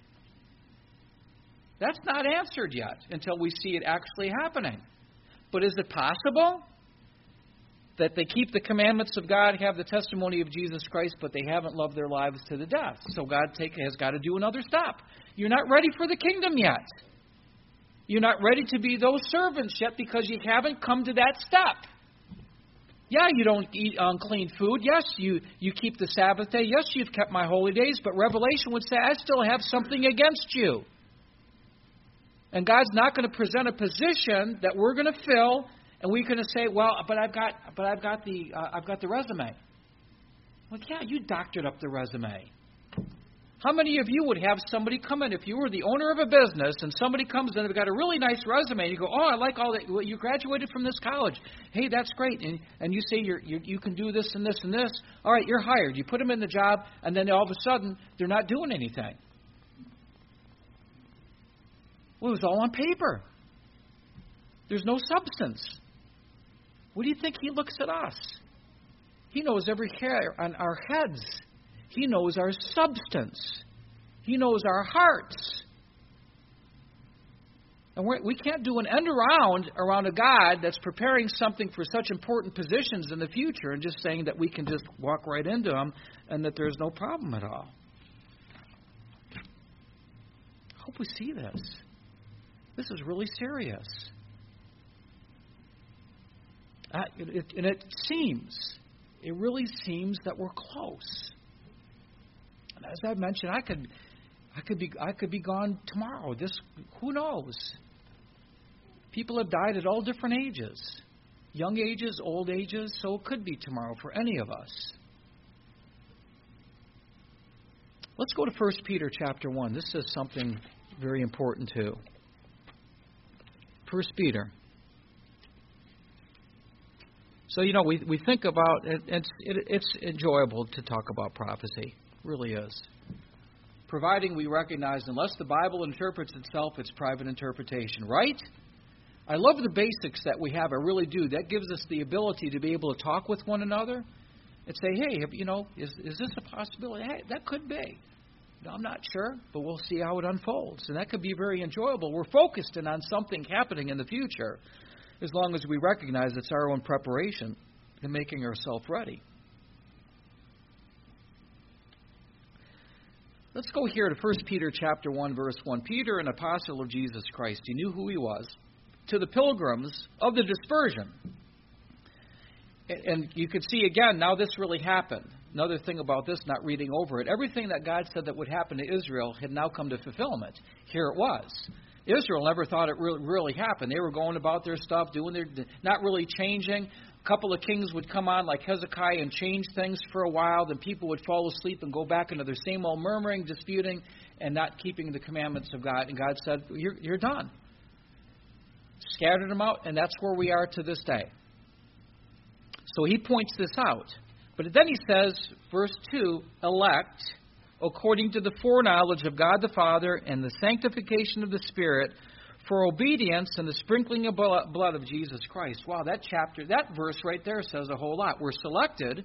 That's not answered yet until we see it actually happening. But is it possible that they keep the commandments of God, have the testimony of Jesus Christ, but they haven't loved their lives to the death? So God has got to do another step. You're not ready for the kingdom yet. You're not ready to be those servants yet because you haven't come to that step. Yeah, you don't eat unclean food. Yes, you keep the Sabbath day. Yes, you've kept my holy days. But Revelation would say, I still have something against you. And God's not going to present a position that we're going to fill, and we're going to say, well, but I've got the resume. Well, yeah, you doctored up the resume. How many of you would have somebody come in, if you were the owner of a business and somebody comes in and they've got a really nice resume, and you go, oh, I like all that. Well, you graduated from this college. Hey, that's great. And you say you can do this and this and this. All right, you're hired. You put them in the job, and then all of a sudden they're not doing anything. Well, it was all on paper. There's no substance. What do you think He looks at us? He knows every hair on our heads. He knows our substance. He knows our hearts. And we can't do an end around a God that's preparing something for such important positions in the future and just saying that we can just walk right into Him and that there's no problem at all. I hope we see this. This is really serious. It really seems that we're close. And as I mentioned, I could be gone tomorrow. Who knows? People have died at all different ages, young ages, old ages. So it could be tomorrow for any of us. Let's go to 1 Peter chapter 1. This is something very important too. 1 Peter. So, we think about it. It's enjoyable to talk about prophecy. It really is. Providing we recognize, unless the Bible interprets itself, it's private interpretation, right? I love the basics that we have. I really do. That gives us the ability to be able to talk with one another and say, hey, is this a possibility? Hey, that could be. I'm not sure, but we'll see how it unfolds. And that could be very enjoyable. We're focused in on something happening in the future as long as we recognize it's our own preparation and making ourselves ready. Let's go here to 1 Peter chapter 1, verse 1. Peter, an apostle of Jesus Christ, he knew who he was, to the pilgrims of the dispersion. And you can see again, now this really happened. Another thing about this, not reading over it, everything that God said that would happen to Israel had now come to fulfillment. Here it was. Israel never thought it really happened. They were going about their stuff, not really changing. A couple of kings would come on like Hezekiah and change things for a while. Then people would fall asleep and go back into their same old murmuring, disputing, and not keeping the commandments of God. And God said, you're done. Scattered them out, and that's where we are to this day. So he points this out. But then he says, verse 2, elect according to the foreknowledge of God the Father and the sanctification of the Spirit for obedience and the sprinkling of blood of Jesus Christ. Wow, that verse right there says a whole lot. We're selected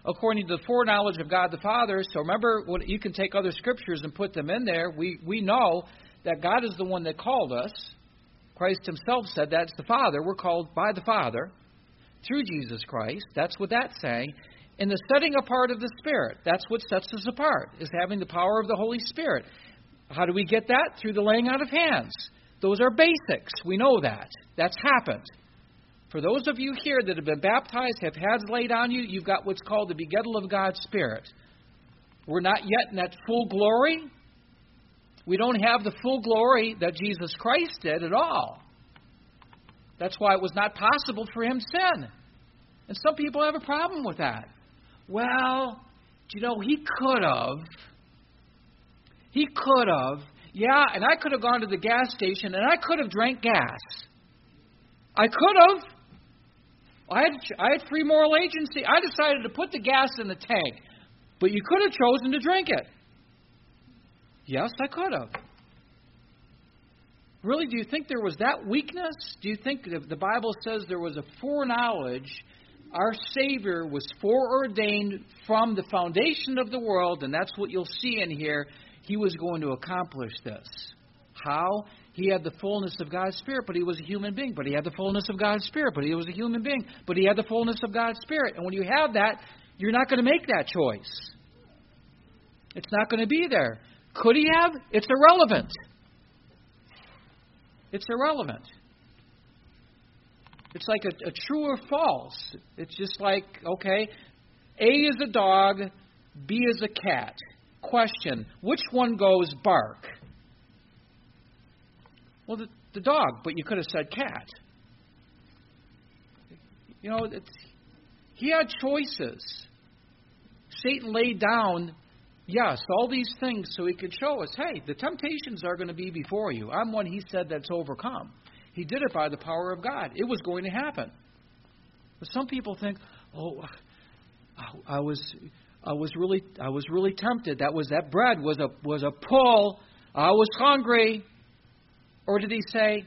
according to the foreknowledge of God the Father. So remember, you can take other scriptures and put them in there. We know that God is the one that called us. Christ himself said that's the Father. We're called by the Father through Jesus Christ. That's what that's saying. In the setting apart of the Spirit, that's what sets us apart, is having the power of the Holy Spirit. How do we get that? Through the laying out of hands. Those are basics. We know that. That's happened. For those of you here that have been baptized, have hands laid on you, you've got what's called the begettal of God's Spirit. We're not yet in that full glory. We don't have the full glory that Jesus Christ did at all. That's why it was not possible for him to sin. And some people have a problem with that. Well, he could have. He could have. Yeah, and I could have gone to the gas station and I could have drank gas. I could have. I had free moral agency. I decided to put the gas in the tank. But you could have chosen to drink it. Yes, I could have. Really, do you think there was that weakness? Do you think the Bible says there was a foreknowledge? Our Savior was foreordained from the foundation of the world, and that's what you'll see in here. He was going to accomplish this. How? He had the fullness of God's Spirit, but he was a human being. But he had the fullness of God's Spirit, but he was a human being. But he had the fullness of God's Spirit. And when you have that, you're not going to make that choice. It's not going to be there. Could he have? It's irrelevant. It's irrelevant. It's like a true or false. It's just like, okay, A is a dog, B is a cat. Question, which one goes bark? Well, the dog, but you could have said cat. He had choices. Satan laid down, yes, all these things so he could show us, hey, the temptations are going to be before you. I'm one, he said, that's overcome. He did it by the power of God. It was going to happen. But some people think, I was really tempted. That bread was a pull. I was hungry. Or did he say,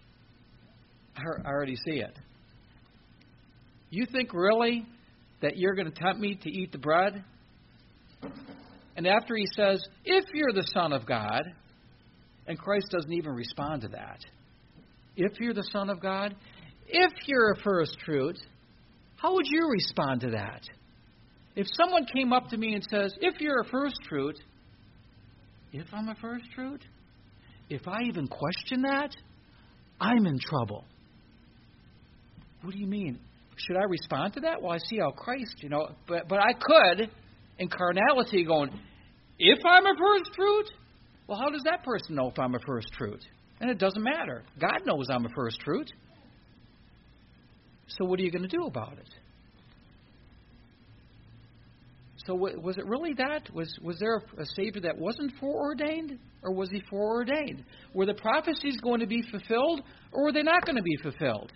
I already see it. You think really that you're going to tempt me to eat the bread? And after he says, if you're the Son of God, and Christ doesn't even respond to that. If you're the Son of God, if you're a first fruit, how would you respond to that? If someone came up to me and says, if you're a first fruit, if I'm a first fruit, if I even question that, I'm in trouble. What do you mean? Should I respond to that? Well, I see how Christ, but I could, in carnality, going, if I'm a first fruit, well, how does that person know if I'm a first fruit? And it doesn't matter. God knows I'm a first fruit. So what are you going to do about it? So was it really that? Was there a Savior that wasn't foreordained? Or was he foreordained? Were the prophecies going to be fulfilled? Or were they not going to be fulfilled?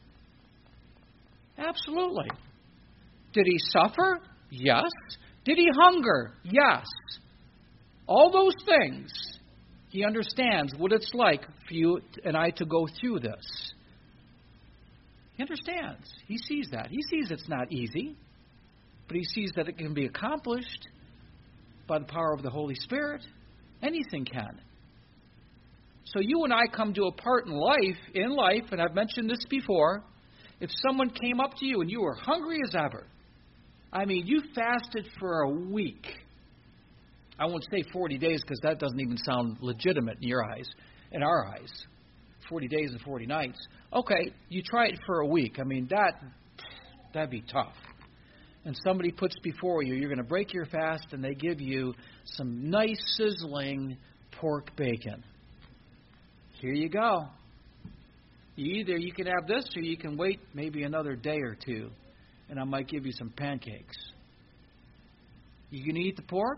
Absolutely. Did he suffer? Yes. Did he hunger? Yes. All those things. He understands what it's like for you and I to go through this. He understands. He sees that. He sees it's not easy. But he sees that it can be accomplished by the power of the Holy Spirit. Anything can. So you and I come to a part in life, and I've mentioned this before, if someone came up to you and you were hungry as ever, I mean, you fasted for a week. I won't say 40 days because that doesn't even sound legitimate in your eyes, in our eyes. 40 days and 40 nights. Okay, you try it for a week. I mean, that'd be tough. And somebody puts before you, you're going to break your fast, and they give you some nice sizzling pork bacon. Here you go. Either you can have this, or you can wait maybe another day or two, and I might give you some pancakes. You going to eat the pork?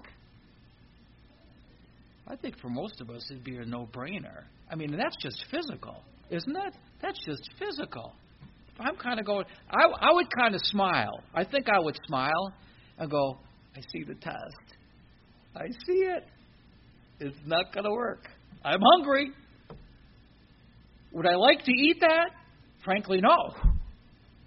I think for most of us it'd be a no-brainer. I mean, that's just physical, isn't it? That's just physical. I'm kind of going, I would kind of smile. I think I would smile and go, I see the test. I see it. It's not going to work. I'm hungry. Would I like to eat that? Frankly, no.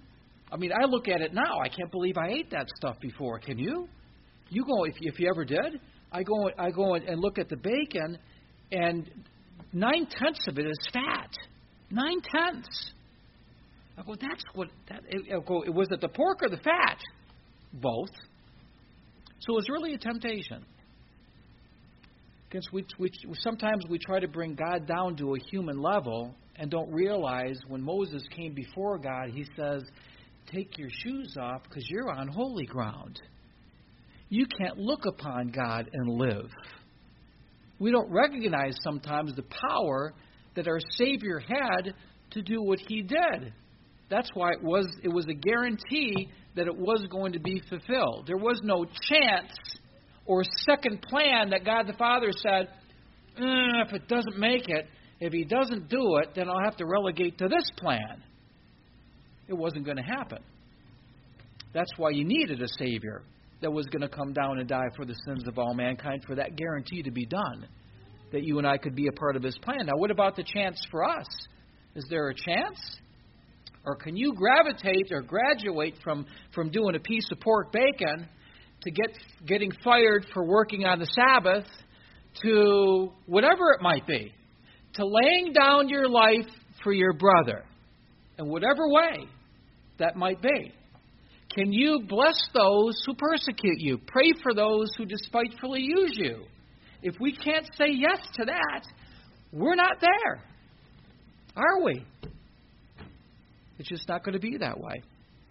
I mean, I look at it now. I can't believe I ate that stuff before. Can you? You go, if you ever did. I go and look at the bacon, and 9/10 of it is fat. 9/10. I go, that's what. I go, was it the pork or the fat? Both. So it was really a temptation. Because sometimes we try to bring God down to a human level and don't realize when Moses came before God, he says, take your shoes off because you're on holy ground. You can't look upon God and live. We don't recognize sometimes the power that our Savior had to do what He did. That's why it was a guarantee that it was going to be fulfilled. There was no chance or second plan that God the Father said, if it doesn't make it, if He doesn't do it, then I'll have to relegate to this plan. It wasn't going to happen. That's why you needed a Savior that was going to come down and die for the sins of all mankind, for that guarantee to be done, that you and I could be a part of His plan. Now, what about the chance for us? Is there a chance? Or can you gravitate or graduate from doing a piece of pork bacon to getting fired for working on the Sabbath to whatever it might be, to laying down your life for your brother in whatever way that might be? Can you bless those who persecute you? Pray for those who despitefully use you. If we can't say yes to that, we're not there, are we? It's just not going to be that way.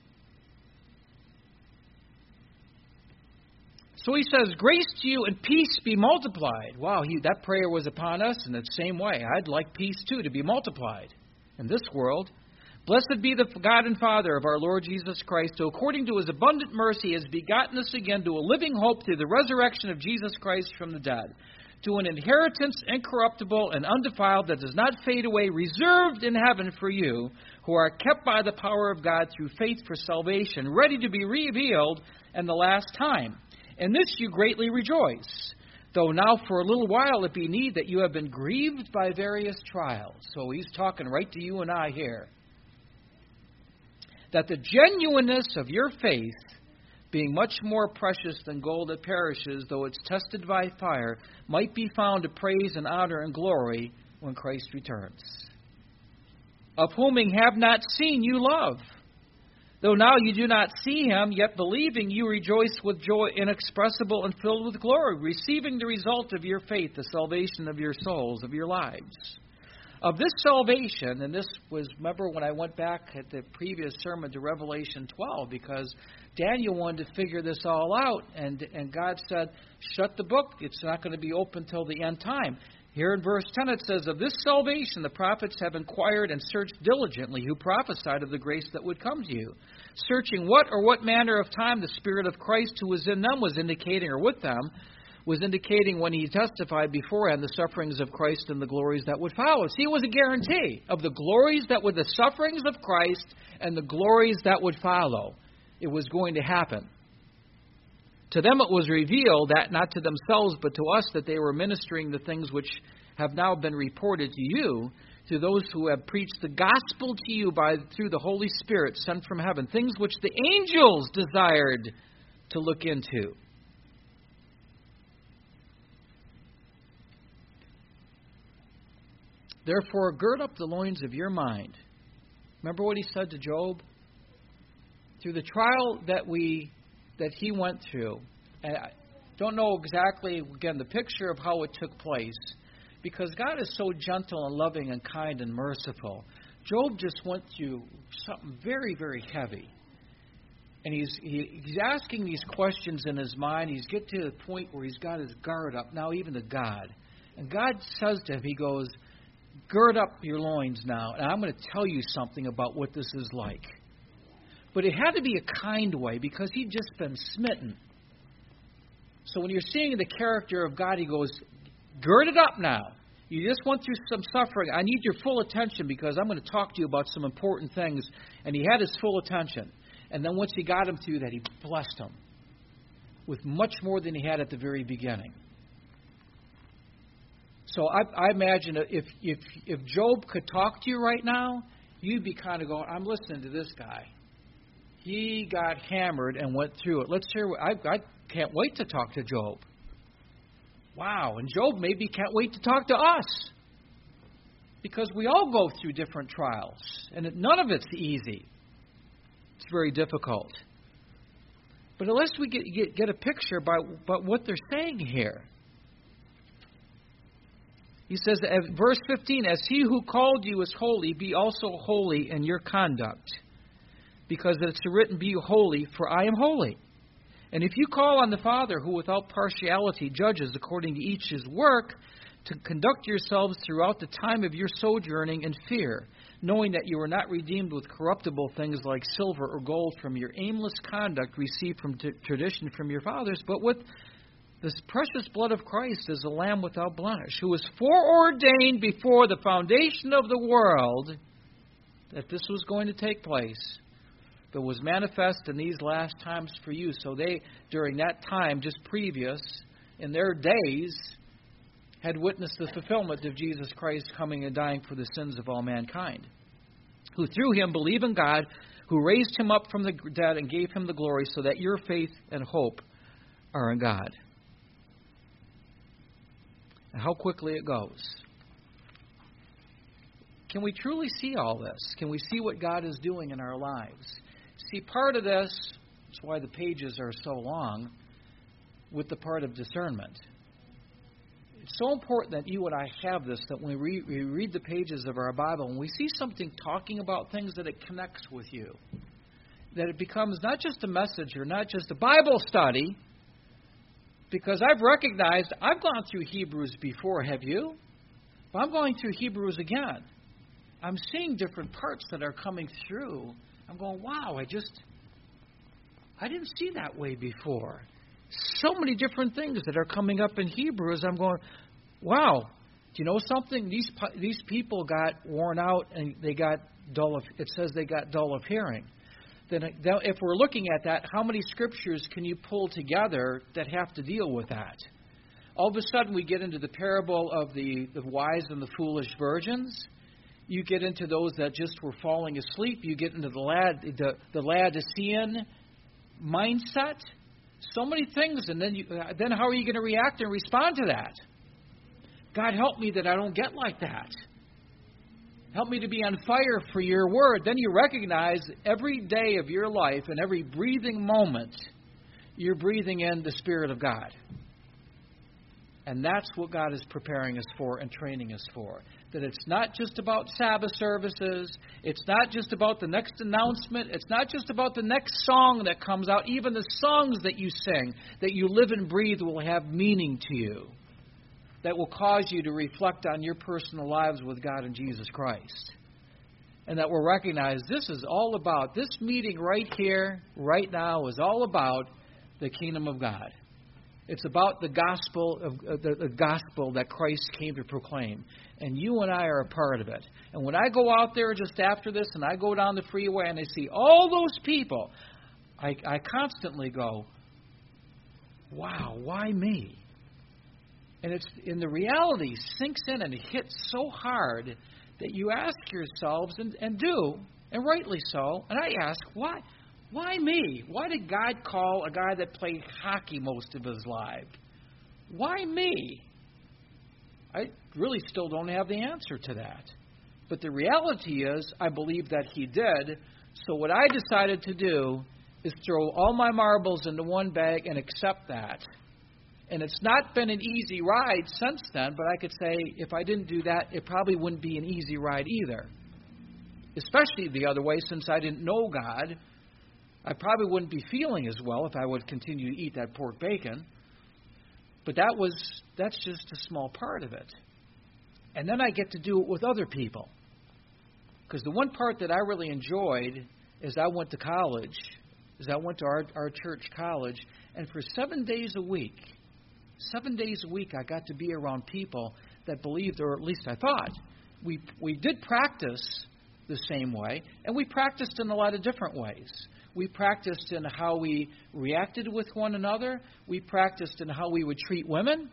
So he says, grace to you and peace be multiplied. Wow, that prayer was upon us in the same way. I'd like peace too to be multiplied in this world. Blessed be the God and Father of our Lord Jesus Christ, who according to His abundant mercy has begotten us again to a living hope through the resurrection of Jesus Christ from the dead, to an inheritance incorruptible and undefiled that does not fade away, reserved in heaven for you, who are kept by the power of God through faith for salvation, ready to be revealed in the last time. In this you greatly rejoice, though now for a little while it be need that you have been grieved by various trials. So he's talking right to you and I here. That the genuineness of your faith, being much more precious than gold that perishes, though it's tested by fire, might be found to praise and honor and glory when Christ returns. Of whom ye have not seen you love. Though now you do not see Him, yet believing you rejoice with joy inexpressible and filled with glory, receiving the result of your faith, the salvation of your souls, of your lives. Of this salvation, and this was, remember when I went back at the previous sermon to Revelation 12, because Daniel wanted to figure this all out, and God said, shut the book, it's not going to be open till the end time. Here in verse 10 it says, of this salvation the prophets have inquired and searched diligently, who prophesied of the grace that would come to you, searching what manner of time the Spirit of Christ who was in them was indicating, or with them, was indicating when He testified beforehand the sufferings of Christ and the glories that would follow. See, it was a guarantee of the glories that were the sufferings of Christ and the glories that would follow. It was going to happen. To them it was revealed, that not to themselves but to us, that they were ministering the things which have now been reported to you, to those who have preached the gospel to you through the Holy Spirit sent from heaven, things which the angels desired to look into. Therefore, gird up the loins of your mind. Remember what he said to Job? Through the trial that he went through, and I don't know exactly, again, the picture of how it took place, because God is so gentle and loving and kind and merciful. Job just went through something very, very heavy. And he's asking these questions in his mind. He's get to the point where he's got his guard up, now even to God. And God says to him, He goes, gird up your loins now, and I'm going to tell you something about what this is like. But it had to be a kind way, because he'd just been smitten. So when you're seeing the character of God, He goes, gird it up now. You just went through some suffering. I need your full attention, because I'm going to talk to you about some important things. And he had his full attention. And then once he got him through that, He blessed him with much more than he had at the very beginning. So I imagine if Job could talk to you right now, you'd be kind of going, I'm listening to this guy. He got hammered and went through it. Let's hear. I can't wait to talk to Job. Wow, and Job maybe can't wait to talk to us. Because we all go through different trials, and none of it's easy. It's very difficult. But unless we get a picture about what they're saying here. He says, verse 15, as he who called you is holy, be also holy in your conduct. Because it's written, be holy, for I am holy. And if you call on the Father, who without partiality judges according to each his work, to conduct yourselves throughout the time of your sojourning in fear, knowing that you are not redeemed with corruptible things like silver or gold from your aimless conduct received from tradition from your fathers, but with this precious blood of Christ as a lamb without blemish, who was foreordained before the foundation of the world that this was going to take place, but was manifest in these last times for you. So they, during that time, just previous, in their days, had witnessed the fulfillment of Jesus Christ coming and dying for the sins of all mankind, who through him believe in God, who raised him up from the dead and gave him the glory, so that your faith and hope are in God. And how quickly it goes. Can we truly see all this? Can we see what God is doing in our lives? See, part of this, that's why the pages are so long, with the part of discernment. It's so important that you and I have this, that when we read the pages of our Bible and we see something talking about things, that it connects with you. That it becomes not just a message or not just a Bible study, because I've recognized, I've gone through Hebrews before, have you? But I'm going through Hebrews again. I'm seeing different parts that are coming through. I'm going, wow, I didn't see that way before. So many different things that are coming up in Hebrews. I'm going, wow, do you know something? These people got worn out and they got dull of, it says they got dull of hearing. Then if we're looking at that, how many scriptures can you pull together that have to deal with that? All of a sudden we get into the parable of the wise and the foolish virgins. You get into those that just were falling asleep. You get into the Laodicean mindset. So many things, and then how are you going to react and respond to that? God, help me that I don't get like that. Help me to be on fire for your word. Then you recognize every day of your life and every breathing moment, you're breathing in the Spirit of God. And that's what God is preparing us for and training us for. That it's not just about Sabbath services. It's not just about the next announcement. It's not just about the next song that comes out. Even the songs that you sing, that you live and breathe, will have meaning to you. That will cause you to reflect on your personal lives with God and Jesus Christ. And that will recognize this is all about, this meeting right here, right now, is all about the kingdom of God. It's about the gospel of the gospel that Christ came to proclaim. And you and I are a part of it. And when I go out there just after this and I go down the freeway and I see all those people, I constantly go, wow, why me? And the reality sinks in and it hits so hard that you ask yourselves, and do, and rightly so, and I ask, why? Why me? Why did God call a guy that played hockey most of his life? Why me? I really still don't have the answer to that. But the reality is, I believe that he did. So what I decided to do is throw all my marbles into one bag and accept that. And it's not been an easy ride since then, but I could say if I didn't do that, it probably wouldn't be an easy ride either. Especially the other way, since I didn't know God. I probably wouldn't be feeling as well if I would continue to eat that pork bacon. But that's just a small part of it. And then I get to do it with other people. Because the one part that I really enjoyed is I went to college, I went to our church college, and for 7 days a week, I got to be around people that believed, or at least I thought. We did practice the same way, and we practiced in a lot of different ways. We practiced in how we reacted with one another. We practiced in how we would treat women.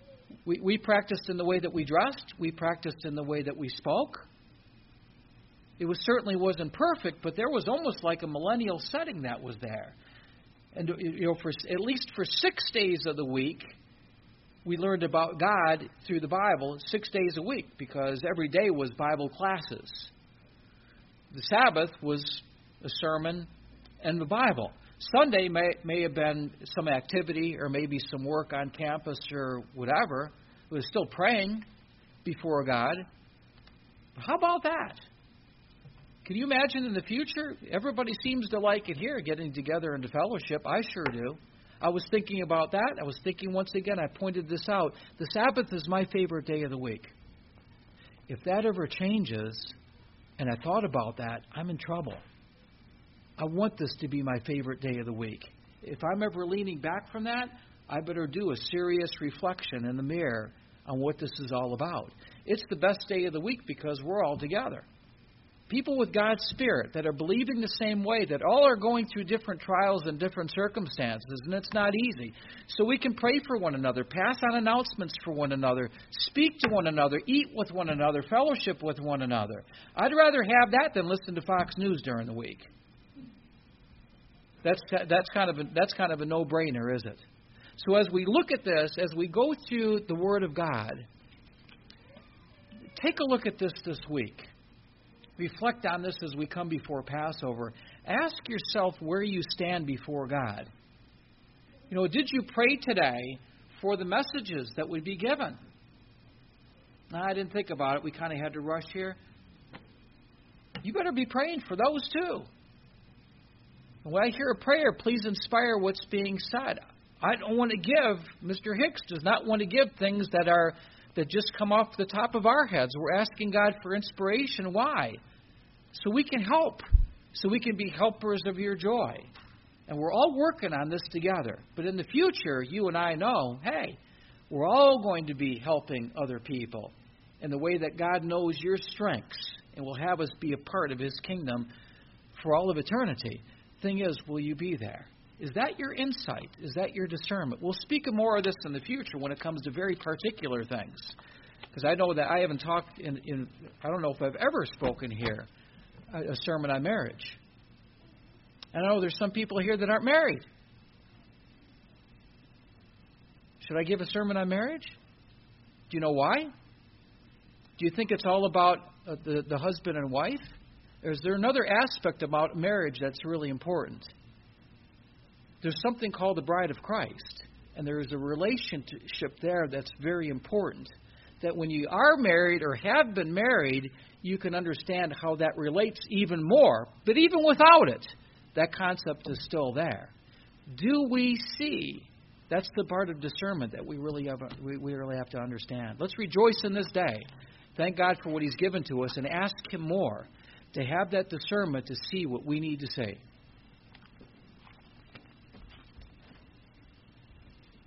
We practiced in the way that we dressed. We practiced in the way that we spoke. It certainly wasn't perfect, but there was almost like a millennial setting that was there. And for at least for 6 days of the week, we learned about God through the Bible 6 days a week, because every day was Bible classes. The Sabbath was a sermon and the Bible. Sunday may have been some activity or maybe some work on campus or whatever. It was still praying before God. But how about that? Can you imagine in the future? Everybody seems to like it here, getting together into fellowship. I sure do. I was thinking about that. I was thinking once again, I pointed this out. The Sabbath is my favorite day of the week. If that ever changes, and I thought about that, I'm in trouble. I want this to be my favorite day of the week. If I'm ever leaning back from that, I better do a serious reflection in the mirror on what this is all about. It's the best day of the week because we're all together. People with God's Spirit that are believing the same way, that all are going through different trials and different circumstances, and it's not easy. So we can pray for one another, pass on announcements for one another, speak to one another, eat with one another, fellowship with one another. I'd rather have that than listen to Fox News during the week. That's kind of a no-brainer, is it? So as we look at this, as we go through the Word of God, take a look at this week. Reflect on this as we come before Passover. Ask yourself where you stand before God. Did you pray today for the messages that would be given? No, I didn't think about it. We kind of had to rush here. You better be praying for those too. When I hear a prayer, please inspire what's being said. I don't want to give, Mr. Hicks does not want to give things that just come off the top of our heads. We're asking God for inspiration. Why? So we can help. So we can be helpers of your joy. And we're all working on this together. But in the future, you and I know, hey, we're all going to be helping other people in the way that God knows your strengths and will have us be a part of His kingdom for all of eternity. Thing is, will you be there? Is that your insight? Is that your discernment? We'll speak of more of this in the future when it comes to very particular things. Because I know that I haven't talked I don't know if I've ever spoken here, a sermon on marriage. And I know there's some people here that aren't married. Should I give a sermon on marriage? Do you know why? Do you think it's all about the husband and wife? Or is there another aspect about marriage that's really important? There's something called the bride of Christ. And there is a relationship there that's very important. That when you are married or have been married, you can understand how that relates even more. But even without it, that concept is still there. Do we see? That's the part of discernment that we really have to understand. Let's rejoice in this day. Thank God for what He's given to us and ask Him more to have that discernment to see what we need to say.